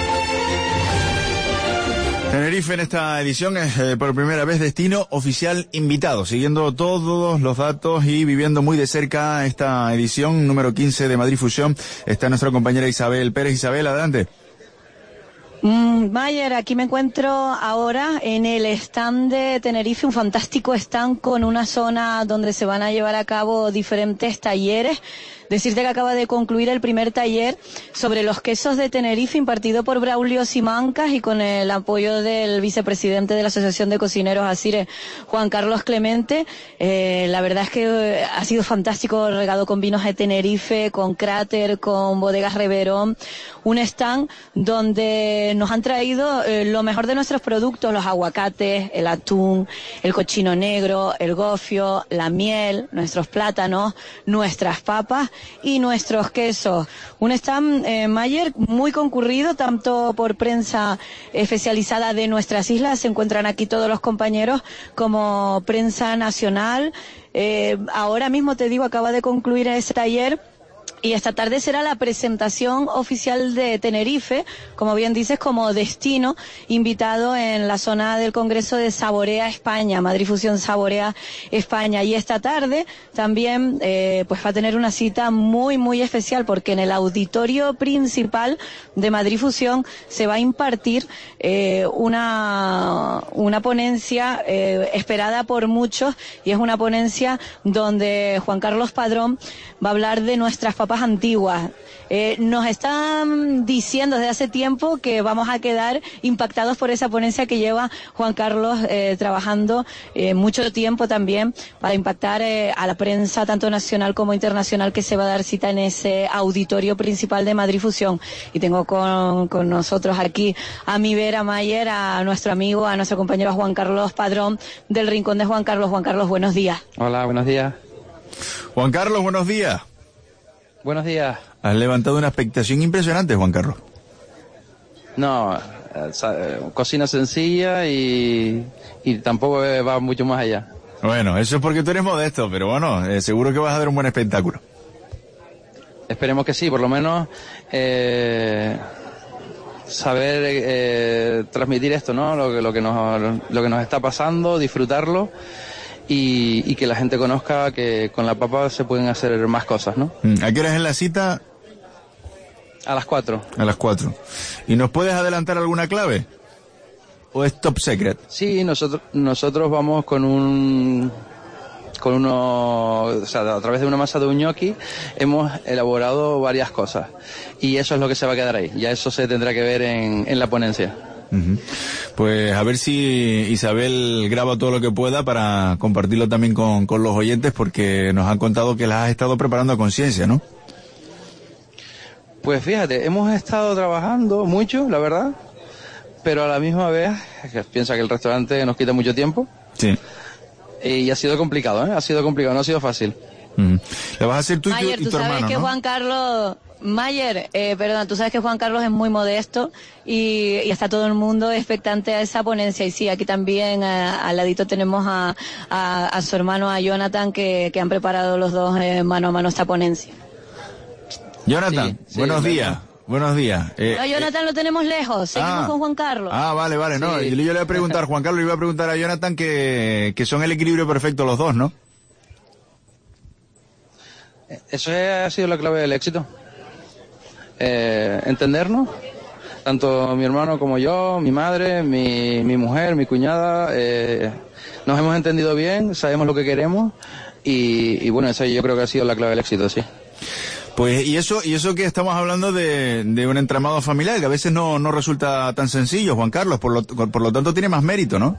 Tenerife en esta edición es por primera vez destino oficial invitado, siguiendo todos los datos y viviendo muy de cerca esta edición número 15 de Madrid Fusión. Está nuestra compañera Isabel Pérez. Isabel, adelante. Mayer, aquí me encuentro ahora en el stand de Tenerife, un fantástico stand con una zona donde se van a llevar a cabo diferentes talleres. Decirte que acaba de concluir el primer taller sobre los quesos de Tenerife impartido por Braulio Simancas y con el apoyo del vicepresidente de la Asociación de Cocineros Asire, Juan Carlos Clemente. La verdad es que ha sido fantástico, regado con vinos de Tenerife, con Cráter, con Bodegas Reverón. Un stand donde nos han traído lo mejor de nuestros productos, los aguacates, el atún, el cochino negro, el gofio, la miel, nuestros plátanos, nuestras papas y nuestros quesos. Un stand, Mayer, muy concurrido, tanto por prensa especializada de nuestras islas, se encuentran aquí todos los compañeros, como prensa nacional. Ahora mismo te digo, acaba de concluir ese taller. Y esta tarde será la presentación oficial de Tenerife, como bien dices, como destino invitado en la zona del Congreso de Saborea España, Madrid Fusión Saborea España. Y esta tarde también pues va a tener una cita muy, muy especial, porque en el auditorio principal de Madrid Fusión se va a impartir una ponencia esperada por muchos, y es una ponencia donde Juan Carlos Padrón va a hablar de nuestras papas antiguas. Nos están diciendo desde hace tiempo que vamos a quedar impactados por esa ponencia que lleva Juan Carlos trabajando mucho tiempo también para impactar a la prensa tanto nacional como internacional, que se va a dar cita en ese auditorio principal de Madrid Fusión. Y tengo con nosotros aquí a mi vera, Mayer, a nuestro amigo, a nuestro compañero Juan Carlos Padrón del Rincón de Juan Carlos. Juan Carlos, buenos días. Hola, buenos días. Juan Carlos, buenos días. Buenos días. Has levantado una expectación impresionante, Juan Carlos. No, cocina sencilla y tampoco va mucho más allá. Bueno, eso es porque tú eres modesto, pero bueno, seguro que vas a dar un buen espectáculo. Esperemos que sí, por lo menos saber transmitir esto, ¿no? Lo que nos está pasando, disfrutarlo. Y que la gente conozca que con la papa se pueden hacer más cosas, ¿no? ¿A qué hora es la cita? A las 4. A las 4. ¿Y nos puedes adelantar alguna clave? ¿O es top secret? Sí, nosotros vamos con a través de una masa de un gnocchi hemos elaborado varias cosas y eso es lo que se va a quedar ahí. Ya eso se tendrá que ver en la ponencia. Pues a ver si Isabel graba todo lo que pueda para compartirlo también con los oyentes, porque nos han contado que las has estado preparando a conciencia, ¿no? Pues fíjate, hemos estado trabajando mucho, la verdad, pero a la misma vez, piensa que el restaurante nos quita mucho tiempo. Sí. Y ha sido complicado, ¿eh? Ha sido complicado, no ha sido fácil. Le vas a hacer tú Mayer, y tu hermano, que ¿no? Juan Carlos... Mayer, perdona, tú sabes que Juan Carlos es muy modesto y está todo el mundo expectante a esa ponencia. Y sí, aquí también al ladito tenemos a su hermano, a Jonathan, que han preparado los dos mano a mano esta ponencia. Jonathan, buenos días. Buenos días. No, Jonathan lo tenemos lejos, seguimos con Juan Carlos. Vale, Sí. no, yo le voy a preguntar, Juan Carlos, le iba a preguntar a Jonathan que son el equilibrio perfecto los dos, ¿no? Eso ha sido la clave del éxito. Entendernos, tanto mi hermano como yo, mi madre, mi mujer, mi cuñada, nos hemos entendido bien, sabemos lo que queremos y bueno, eso yo creo que ha sido la clave del éxito, sí. Pues y eso que estamos hablando de un entramado familiar que a veces no resulta tan sencillo, Juan Carlos, por lo tanto tiene más mérito, ¿no?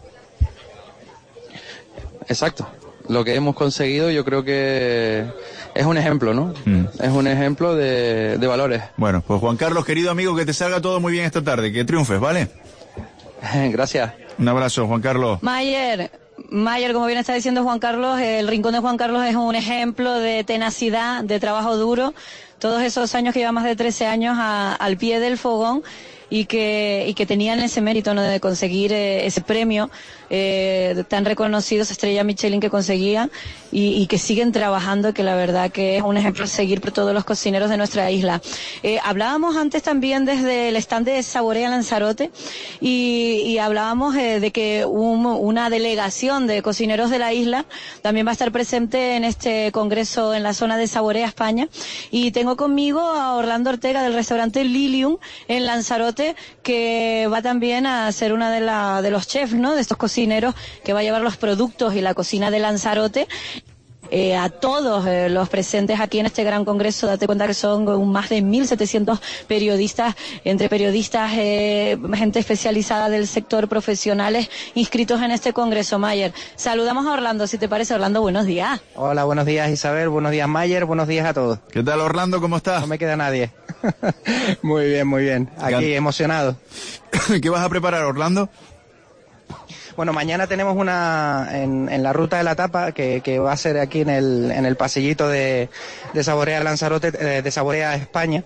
Exacto. Lo que hemos conseguido yo creo que es un ejemplo, ¿no? Es un ejemplo de valores. Bueno, pues Juan Carlos, querido amigo, que te salga todo muy bien esta tarde, que triunfes, ¿vale? Gracias. Un abrazo, Juan Carlos. Mayer, como bien está diciendo Juan Carlos, el Rincón de Juan Carlos es un ejemplo de tenacidad, de trabajo duro, todos esos años que lleva más de 13 años al pie del fogón y que tenían ese mérito, ¿no?, de conseguir ese premio tan reconocido, esa estrella Michelin que conseguían y que siguen trabajando, que la verdad que es un ejemplo a seguir por todos los cocineros de nuestra isla. Hablábamos antes también desde el stand de Saborea Lanzarote y hablábamos de que una delegación de cocineros de la isla también va a estar presente en este congreso en la zona de Saborea, España, y tengo conmigo a Orlando Ortega del restaurante Lilium en Lanzarote, que va también a ser una de los chefs, ¿no?, de estos cocineros que va a llevar los productos y la cocina de Lanzarote a todos los presentes aquí en este gran congreso. Date cuenta que son más de 1.700 periodistas, entre periodistas, gente especializada del sector, profesionales inscritos en este congreso. Mayer, saludamos a Orlando, si te parece. Orlando, buenos días. Hola, buenos días Isabel, buenos días Mayer, buenos días a todos. ¿Qué tal, Orlando? ¿Cómo estás? No me queda nadie. Muy bien. Aquí emocionado. ¿Qué vas a preparar, Orlando? Bueno, mañana tenemos en la ruta de la tapa que va a ser aquí en el pasillito de Saborea Lanzarote, de Saborea España,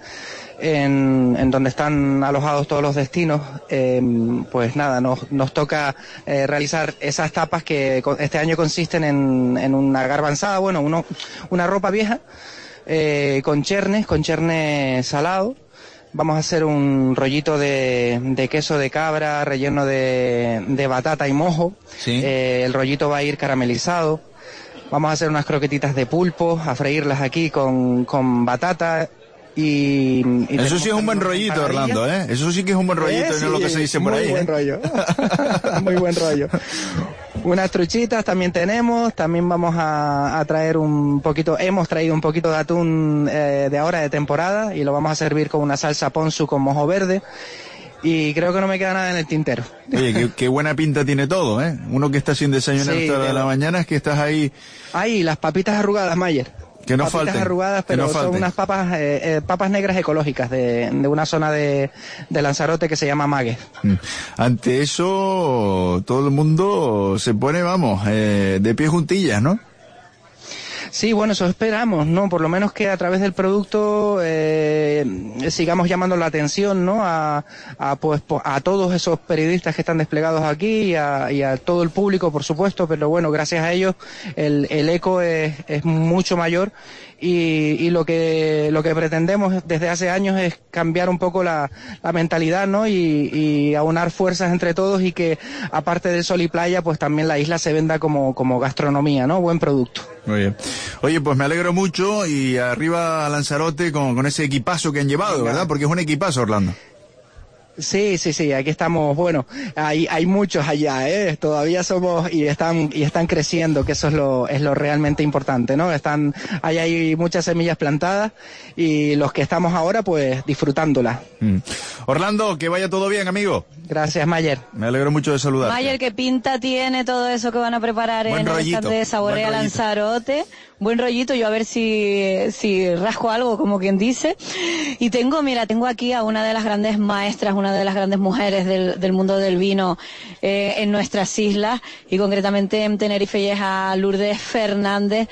en donde están alojados todos los destinos. Pues nada, nos toca realizar esas tapas que este año consisten en una garbanzada, bueno, una ropa vieja, con cherne salado. Vamos a hacer un rollito de queso de cabra relleno de batata y mojo. Sí. El rollito va a ir caramelizado. Vamos a hacer unas croquetitas de pulpo, a freírlas aquí con batata. Y eso sí es un buen rollito, Orlando, ¿eh? Eso sí que es un buen rollito, no es lo que se dice por ahí. Muy buen rollo. Muy buen rollo. Unas truchitas también tenemos, también vamos a traer hemos traído un poquito de atún de ahora de temporada y lo vamos a servir con una salsa ponzu con mojo verde. Y creo que no me queda nada en el tintero. Oye, qué buena pinta tiene todo, ¿eh? Uno que está sin desayunar hasta la mañana, es que estás ahí. Ahí, las papitas arrugadas, Mayer. Que no papitas falten. Arrugadas, pero son unas papas negras ecológicas de una zona de Lanzarote que se llama Magues. Ante eso, todo el mundo se pone, de pie juntillas, ¿no? Sí, bueno, eso esperamos, ¿no? Por lo menos que a través del producto sigamos llamando la atención, ¿no? A todos esos periodistas que están desplegados aquí y a todo el público, por supuesto, pero bueno, gracias a ellos el eco es mucho mayor y lo que pretendemos desde hace años es cambiar un poco la mentalidad, ¿no? Y aunar fuerzas entre todos y que aparte del sol y playa, pues también la isla se venda como gastronomía, ¿no? Buen producto. Muy bien. Oye, pues me alegro mucho y arriba a Lanzarote con ese equipazo que han llevado, ¿verdad? Porque es un equipazo, Orlando. Sí, aquí estamos, bueno, hay muchos allá, todavía somos y están creciendo, que eso es lo realmente importante, ¿no? Hay muchas semillas plantadas y los que estamos ahora, pues, disfrutándolas. Orlando, que vaya todo bien, amigo. Gracias, Mayer. Me alegro mucho de saludarte. Mayer, ¿qué pinta tiene todo eso que van a preparar en el stand de Saborea Lanzarote? Buen rollito, yo a ver si rasco algo, como quien dice. Y tengo aquí a una de las grandes maestras, una de las grandes mujeres del mundo del vino en nuestras islas, y concretamente en Tenerife, y es a Lourdes Fernández.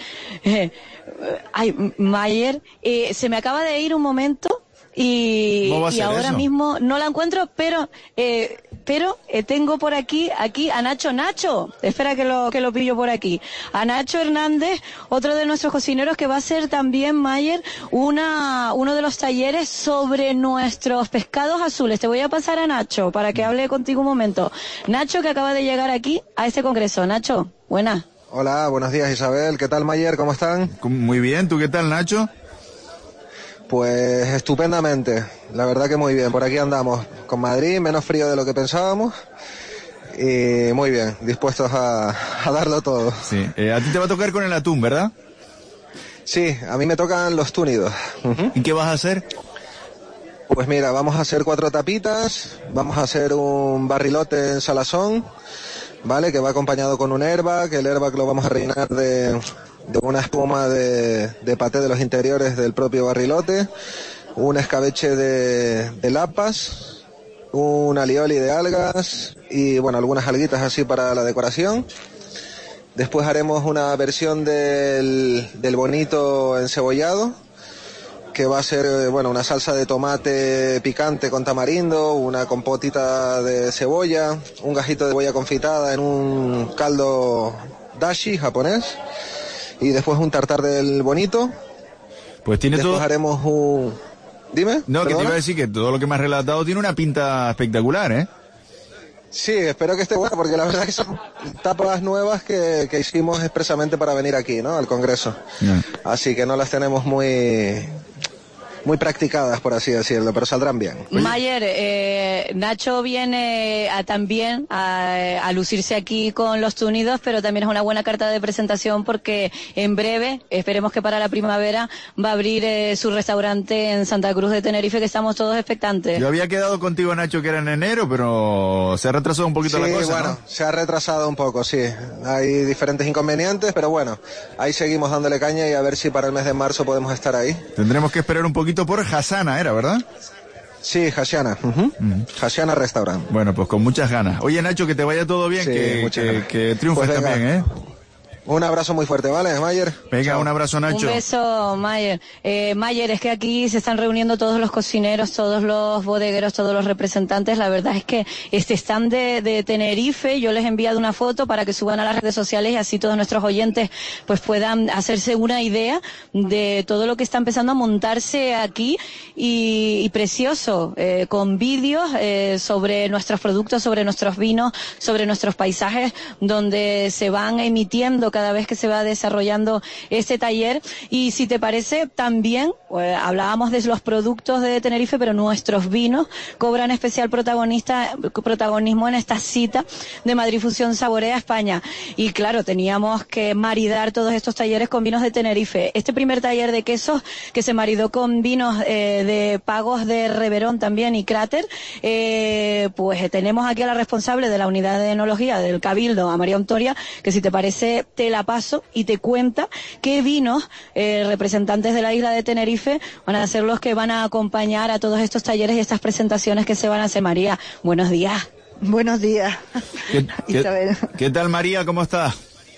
Mayer, se me acaba de ir un momento y ahora eso? Mismo no la encuentro, pero tengo por aquí a Nacho, espera que lo pillo por aquí, a Nacho Hernández, otro de nuestros cocineros, que va a ser también, Mayer, uno de los talleres sobre nuestros pescados azules. Te voy a pasar a Nacho para que hable contigo un momento. Nacho, que acaba de llegar aquí a este congreso. Nacho, buenas. Hola, buenos días, Isabel. ¿Qué tal, Mayer? ¿Cómo están? Muy bien, ¿tú qué tal, Nacho? Pues estupendamente, la verdad que muy bien. Por aquí andamos con Madrid, menos frío de lo que pensábamos, y muy bien, dispuestos a darlo todo. Sí, a ti te va a tocar con el atún, ¿verdad? Sí, a mí me tocan los túnidos. ¿Y qué vas a hacer? Pues mira, vamos a hacer 4 tapitas, vamos a hacer un barrilote en salazón, ¿vale? Que va acompañado con un airbag, el airbag lo vamos a rellenar de una espuma de paté de los interiores del propio barrilote, un escabeche de lapas, un alioli de algas y bueno, algunas alguitas así para la decoración. Después haremos una versión del bonito encebollado, que va a ser bueno, una salsa de tomate picante con tamarindo, una compotita de cebolla, un gajito de cebolla confitada en un caldo dashi japonés, y después un tartar del bonito. Pues tiene después todo. Haremos un... Dime. No, ¿perdona? que te iba a decir que todo lo que me has relatado tiene una pinta espectacular, ¿eh? Sí, espero que esté bueno, porque la verdad que son tapas nuevas que hicimos expresamente para venir aquí, ¿no? Al Congreso. Así que no las tenemos muy practicadas, por así decirlo, pero saldrán bien. Mayer, Nacho viene también a lucirse aquí con los túnidos, pero también es una buena carta de presentación, porque en breve, esperemos que para la primavera, va a abrir su restaurante en Santa Cruz de Tenerife, que estamos todos expectantes. Yo había quedado contigo, Nacho, que era en enero, pero se ha retrasado un poquito la cosa, bueno, ¿no? Se ha retrasado un poco, sí. Hay diferentes inconvenientes, pero bueno, ahí seguimos dándole caña, y a ver si para el mes de marzo podemos estar ahí. Tendremos que esperar un poquito por Hasana, ¿era, verdad? Sí, Hasiana. Hasiana Restaurant. Bueno, pues con muchas ganas. Oye, Nacho, que te vaya todo bien, sí, que triunfes pues también, ¿eh? Un abrazo muy fuerte, ¿vale, Mayer? Venga, Chao. un abrazo, Nacho. Un beso, Mayer. Mayer, es que aquí se están reuniendo todos los cocineros, todos los bodegueros, todos los representantes. La verdad es que este stand de Tenerife, yo les he enviado una foto para que suban a las redes sociales, y así todos nuestros oyentes pues puedan hacerse una idea de todo lo que está empezando a montarse aquí, y precioso, con vídeos sobre nuestros productos, sobre nuestros vinos, sobre nuestros paisajes, donde se van emitiendo cada vez que se va desarrollando este taller. Y si te parece, también hablábamos de los productos de Tenerife, pero nuestros vinos cobran especial protagonismo en esta cita de Madrid Fusión Saborea España. Y claro, teníamos que maridar todos estos talleres con vinos de Tenerife. Este primer taller de quesos, que se maridó con vinos de Pagos de Reverón también y Cráter, pues tenemos aquí a la responsable de la unidad de enología del Cabildo, a María Ontoria, que si te parece te la paso y te cuenta qué vinos representantes de la isla de Tenerife van a ser los que van a acompañar a todos estos talleres y estas presentaciones que se van a hacer. María, buenos días. Buenos días, Isabel. ¿Qué tal, María? ¿Cómo estás?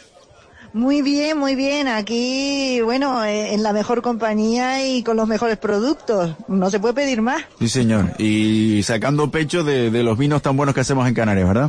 Muy bien. Aquí, bueno, en la mejor compañía y con los mejores productos. No se puede pedir más. Sí, señor. Y sacando pecho de los vinos tan buenos que hacemos en Canarias, ¿verdad?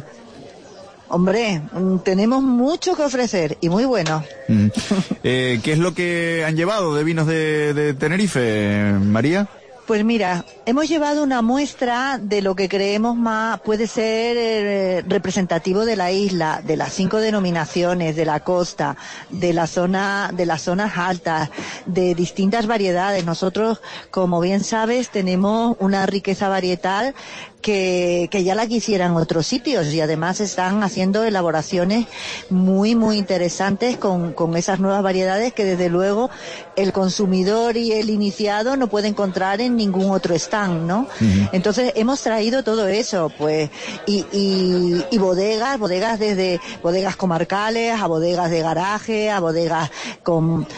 Hombre, tenemos mucho que ofrecer y muy buenos. ¿Qué es lo que han llevado de vinos de Tenerife, María? Pues mira, hemos llevado una muestra de lo que creemos más puede ser representativo de la isla, de las 5 denominaciones, de la costa, de las zonas altas, de distintas variedades. Nosotros, como bien sabes, tenemos una riqueza varietal que ya la quisieran otros sitios, y además están haciendo elaboraciones muy interesantes con esas nuevas variedades que desde luego el consumidor y el iniciado no puede encontrar en ningún otro stand, ¿no? Uh-huh. Entonces hemos traído todo eso, pues, y bodegas desde bodegas comarcales a bodegas de garaje, a bodegas con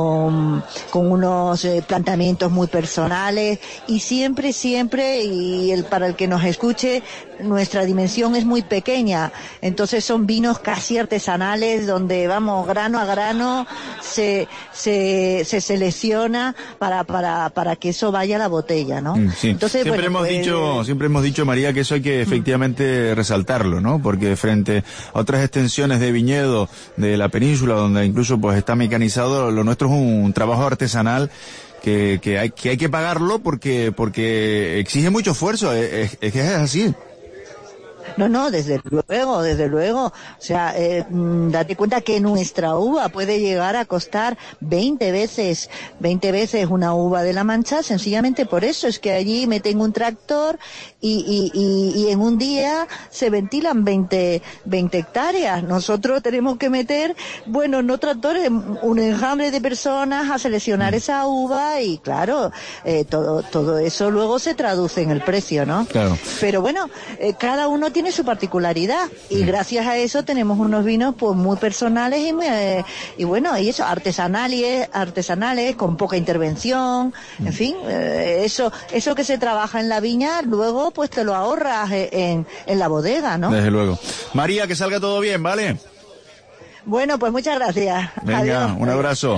unos planteamientos muy personales, y siempre, y para el que nos escuche, nuestra dimensión es muy pequeña, entonces son vinos casi artesanales donde vamos grano a grano, se selecciona para que eso vaya a la botella, ¿no? Sí. Entonces, siempre hemos dicho, María, que eso hay que efectivamente resaltarlo, ¿no? Porque frente a otras extensiones de viñedo de la península, donde incluso pues está mecanizado, lo nuestro es un trabajo artesanal que hay que pagarlo porque exige mucho esfuerzo, es que es así. No, desde luego. O sea, date cuenta que nuestra uva puede llegar a costar 20 veces una uva de La Mancha, sencillamente por eso. Es que allí meten un tractor y en un día se ventilan 20 hectáreas. Nosotros tenemos que meter, no tractores, un enjambre de personas a seleccionar esa uva, y claro, todo eso luego se traduce en el precio, ¿no? Claro. Pero bueno, cada uno tiene su particularidad, y gracias a eso tenemos unos vinos pues muy personales y eso, artesanales con poca intervención, en fin, eso que se trabaja en la viña luego pues te lo ahorras en la bodega, ¿no? Desde luego. María, que salga todo bien, ¿vale? Bueno, pues muchas gracias. Venga, adiós. Un abrazo.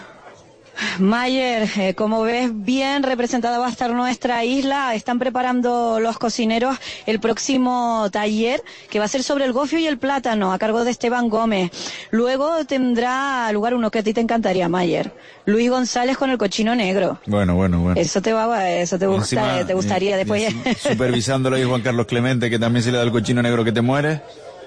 Mayer, como ves, bien representada va a estar nuestra isla. Están preparando los cocineros el próximo taller, que va a ser sobre el gofio y el plátano, a cargo de Esteban Gómez. Luego tendrá lugar uno que a ti te encantaría, Mayer, Luis González con el cochino negro. Bueno. Eso te gustaría después. Supervisándolo ahí Juan Carlos Clemente, que también se le da el cochino negro que te muere.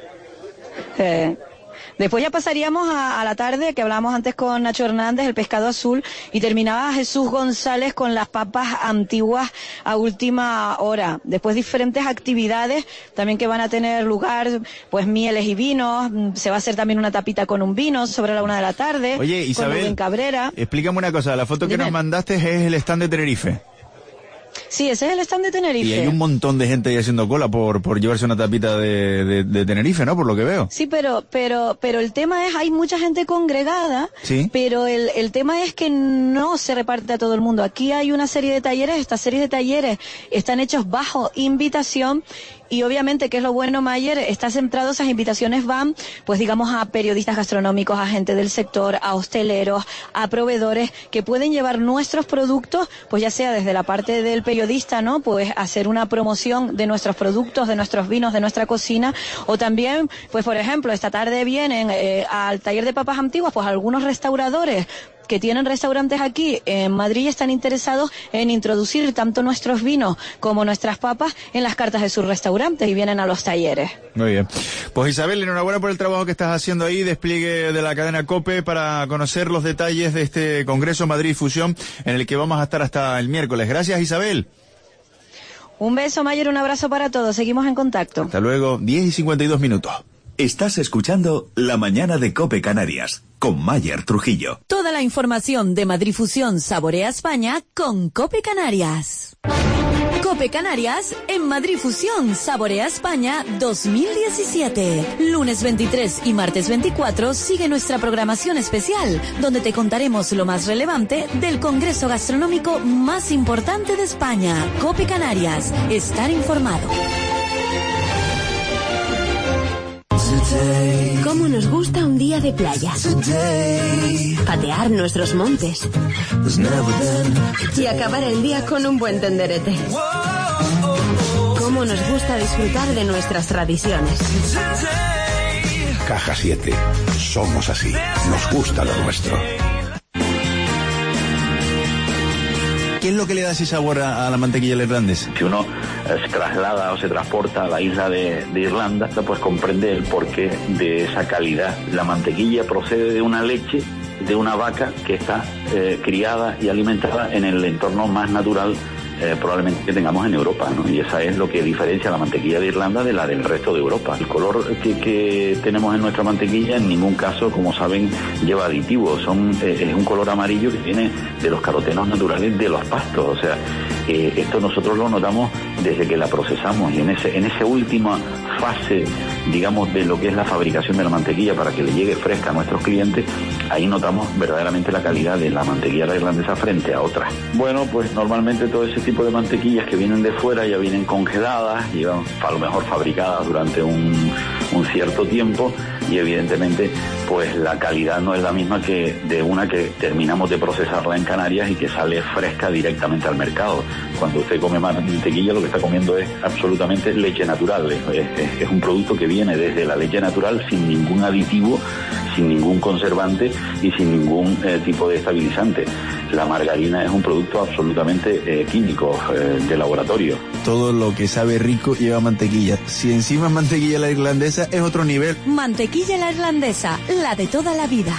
Después ya pasaríamos a la tarde, que hablábamos antes con Nacho Hernández, el pescado azul, y terminaba Jesús González con las papas antiguas a última hora. Después diferentes actividades también que van a tener lugar, pues mieles y vinos, se va a hacer también una tapita con un vino sobre la 1 de la tarde. Oye, Isabel, con Rubén Cabrera. Explícame una cosa, la foto que nos mandaste es el stand de Tenerife. Sí, ese es el stand de Tenerife. Y hay un montón de gente ahí haciendo cola por llevarse una tapita de Tenerife, ¿no? Por lo que veo. Sí, pero el tema es, hay mucha gente congregada, ¿sí? Pero el tema es que no se reparte a todo el mundo. Aquí hay una serie de talleres, estas series de talleres están hechos bajo invitación. Y obviamente, que es lo bueno, Mayer, está centrado, esas invitaciones van, pues digamos, a periodistas gastronómicos, a gente del sector, a hosteleros, a proveedores que pueden llevar nuestros productos, pues ya sea desde la parte del periodista, ¿no? Pues hacer una promoción de nuestros productos, de nuestros vinos, de nuestra cocina, o también, pues por ejemplo, esta tarde vienen al taller de papas antiguas, pues algunos restauradores que tienen restaurantes aquí en Madrid están interesados en introducir tanto nuestros vinos como nuestras papas en las cartas de sus restaurantes, y vienen a los talleres. Muy bien. Pues Isabel, enhorabuena por el trabajo que estás haciendo ahí, despliegue de la cadena COPE para conocer los detalles de este Congreso Madrid Fusión, en el que vamos a estar hasta el miércoles. Gracias, Isabel. Un beso, Mayer, un abrazo para todos. Seguimos en contacto. Hasta luego, 10:52. Estás escuchando La Mañana de COPE Canarias, con Mayer Trujillo. Toda la información de Madrid Fusión Saborea España con COPE Canarias. COPE Canarias en Madrid Fusión Saborea España 2017. Lunes 23 y martes 24 sigue nuestra programación especial, donde te contaremos lo más relevante del congreso gastronómico más importante de España. COPE Canarias, estar informado. ¿Cómo nos gusta un día de playa? Patear nuestros montes y acabar el día con un buen tenderete. ¿Cómo nos gusta disfrutar de nuestras tradiciones? Caja 7. Somos así. Nos gusta lo nuestro. ¿Qué es lo que le da ese sabor a la mantequilla irlandesa? Si uno se traslada o se transporta a la isla de Irlanda, pues comprende el porqué de esa calidad. La mantequilla procede de una leche de una vaca que está criada y alimentada en el entorno más natural probablemente que tengamos en Europa, ¿no? Y esa es lo que diferencia la mantequilla de Irlanda de la del resto de Europa. El color que tenemos en nuestra mantequilla en ningún caso, como saben, lleva aditivos. Es un color amarillo que viene de los carotenos naturales de los pastos. O sea, esto nosotros lo notamos desde que la procesamos, y en esa última fase, digamos, de lo que es la fabricación de la mantequilla para que le llegue fresca a nuestros clientes, ahí notamos verdaderamente la calidad de la mantequilla irlandesa frente a otras. Bueno, pues normalmente todo ese tipo de mantequillas que vienen de fuera ya vienen congeladas, llevan a lo mejor fabricadas durante un cierto tiempo, y evidentemente pues la calidad no es la misma que de una que terminamos de procesarla en Canarias y que sale fresca directamente al mercado. Cuando usted come mantequilla, lo que está comiendo es absolutamente leche natural, es un producto que viene desde la leche natural sin ningún aditivo, sin ningún conservante y sin ningún tipo de estabilizante. La margarina es un producto absolutamente químico, de laboratorio. Todo lo que sabe rico lleva mantequilla. Si encima es mantequilla la irlandesa, es otro nivel. Mantequilla la irlandesa, la de toda la vida.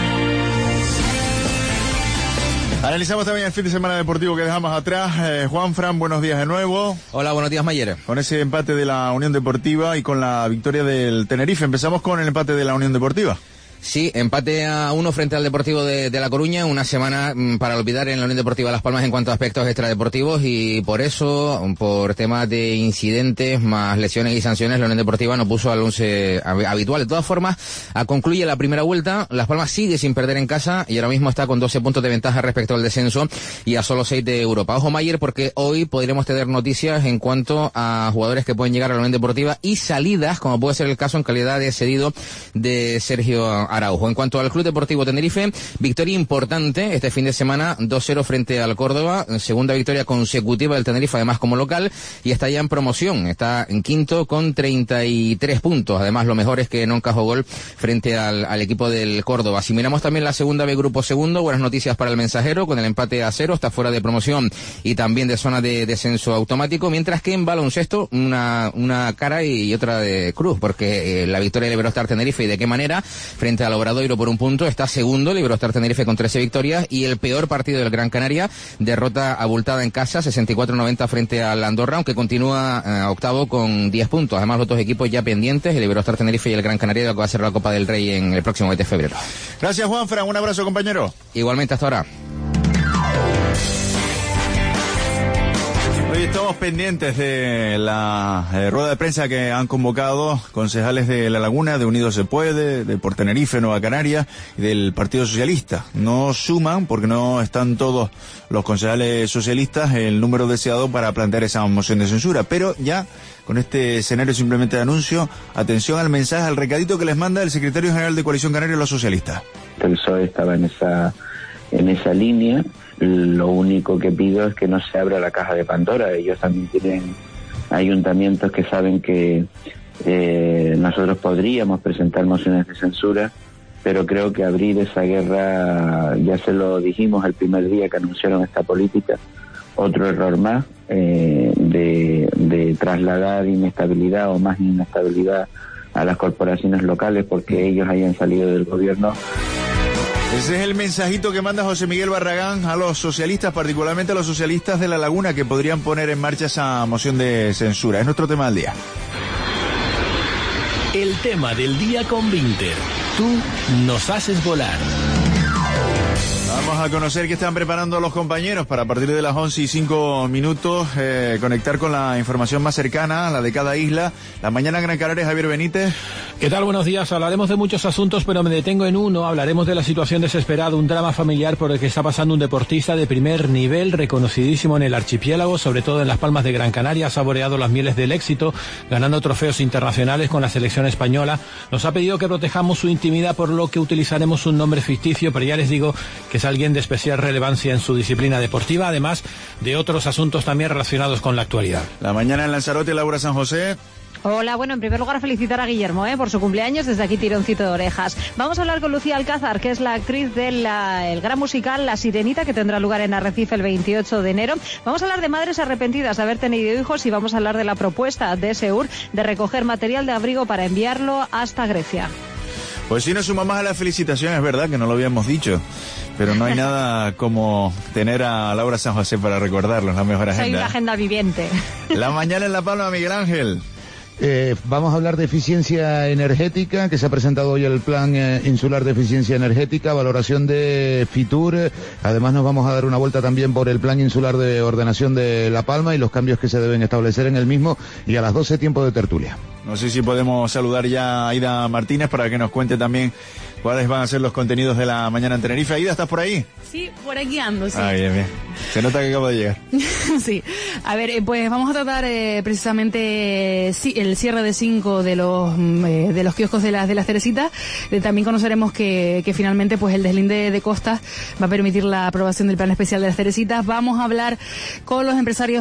Analizamos también el fin de semana deportivo que dejamos atrás. Juanfran, buenos días de nuevo. Hola, buenos días, Mayer. Con ese empate de la Unión Deportiva y con la victoria del Tenerife. Empezamos con el empate de la Unión Deportiva. Sí, empate a 1 frente al Deportivo de La Coruña, una semana para olvidar en la Unión Deportiva Las Palmas en cuanto a aspectos extradeportivos, y por eso, por temas de incidentes más lesiones y sanciones, la Unión Deportiva no puso al 11 habitual. De todas formas, concluye la primera vuelta, Las Palmas sigue sin perder en casa y ahora mismo está con 12 puntos de ventaja respecto al descenso y a solo 6 de Europa. Ojo, Mayer, porque hoy podremos tener noticias en cuanto a jugadores que pueden llegar a la Unión Deportiva y salidas, como puede ser el caso en calidad de cedido de Sergio Araujo. En cuanto al Club Deportivo Tenerife, victoria importante este fin de semana, 2-0 frente al Córdoba, segunda victoria consecutiva del Tenerife, además como local, y está ya en promoción, está en quinto con 33 puntos, además lo mejor es que no encajó gol frente al equipo del Córdoba. Si miramos también la segunda B, grupo segundo, buenas noticias para el Mensajero, con el empate a 0, está fuera de promoción y también de zona de descenso automático, mientras que en baloncesto una cara y otra de cruz, porque la victoria de Iberostar Tenerife, y de qué manera, frente al Obradoiro por un punto, está segundo el Iberostar Tenerife con 13 victorias, y el peor partido del Gran Canaria, derrota abultada en casa, 64-90 frente al Andorra, aunque continúa octavo con 10 puntos. Además, los dos equipos ya pendientes, el Iberostar Tenerife y el Gran Canaria, que va a ser la Copa del Rey en el próximo mes de febrero. Gracias, Juanfran, un abrazo, compañero. Igualmente, hasta ahora. Hoy estamos pendientes de la rueda de prensa que han convocado concejales de La Laguna, de Unidos se Puede, de por Tenerife, Nueva Canaria y del Partido Socialista. No suman, porque no están todos los concejales socialistas, el número deseado para plantear esa moción de censura, pero ya con este escenario simplemente de anuncio, atención al mensaje, al recadito que les manda el secretario general de Coalición Canaria, los socialistas. El PSOE estaba en esa línea. Lo único que pido es que no se abra la caja de Pandora. Ellos también tienen ayuntamientos que saben que nosotros podríamos presentar mociones de censura, pero creo que abrir esa guerra, ya se lo dijimos el primer día que anunciaron esta política, otro error más de trasladar inestabilidad o más inestabilidad a las corporaciones locales porque ellos hayan salido del gobierno. Ese es el mensajito que manda José Miguel Barragán a los socialistas, particularmente a los socialistas de La Laguna, que podrían poner en marcha esa moción de censura. Es nuestro tema del día. El tema del día con Vinter. Tú nos haces volar. Vamos a conocer qué están preparando los compañeros para, a partir de las 11:05, conectar con la información más cercana, la de cada isla. La mañana en Gran Canaria, Javier Benítez. ¿Qué tal? Buenos días. Hablaremos de muchos asuntos, pero me detengo en uno. Hablaremos de la situación desesperada, un drama familiar por el que está pasando un deportista de primer nivel, reconocidísimo en el archipiélago, sobre todo en Las Palmas de Gran Canaria. Ha saboreado las mieles del éxito, ganando trofeos internacionales con la selección española. Nos ha pedido que protejamos su intimidad, por lo que utilizaremos un nombre ficticio, pero ya les digo que es alguien de especial relevancia en su disciplina deportiva, además de otros asuntos también relacionados con la actualidad. La mañana en Lanzarote, Laura San José. Hola, bueno, en primer lugar felicitar a Guillermo por su cumpleaños, desde aquí tironcito de orejas. Vamos a hablar con Lucía Alcázar, que es la actriz del gran musical La Sirenita, que tendrá lugar en Arrecife el 28 de enero. Vamos a hablar de madres arrepentidas de haber tenido hijos y vamos a hablar de la propuesta de SEUR de recoger material de abrigo para enviarlo hasta Grecia. Pues sí, nos sumamos a la felicitación, es verdad que no lo habíamos dicho, pero no hay nada como tener a Laura San José para recordarlo, es la mejor agenda. Soy una agenda viviente. La mañana en La Palma, Miguel Ángel. Vamos a hablar de eficiencia energética, que se ha presentado hoy el Plan Insular de Eficiencia Energética, valoración de Fitur. Además nos vamos a dar una vuelta también por el Plan Insular de Ordenación de La Palma y los cambios que se deben establecer en el mismo, y a las 12 tiempo de tertulia. No sé si podemos saludar ya a Aida Martínez para que nos cuente también cuáles van a ser los contenidos de la mañana en Tenerife. Aida, ¿estás por ahí? Sí, por aquí ando, sí. Ah, bien, bien. Se nota que acabo de llegar. Sí. A ver, pues vamos a tratar precisamente el cierre de 5 de los kioscos de las Teresitas. También conoceremos que finalmente pues el deslinde de costas va a permitir la aprobación del plan especial de las Teresitas. Vamos a hablar con los empresarios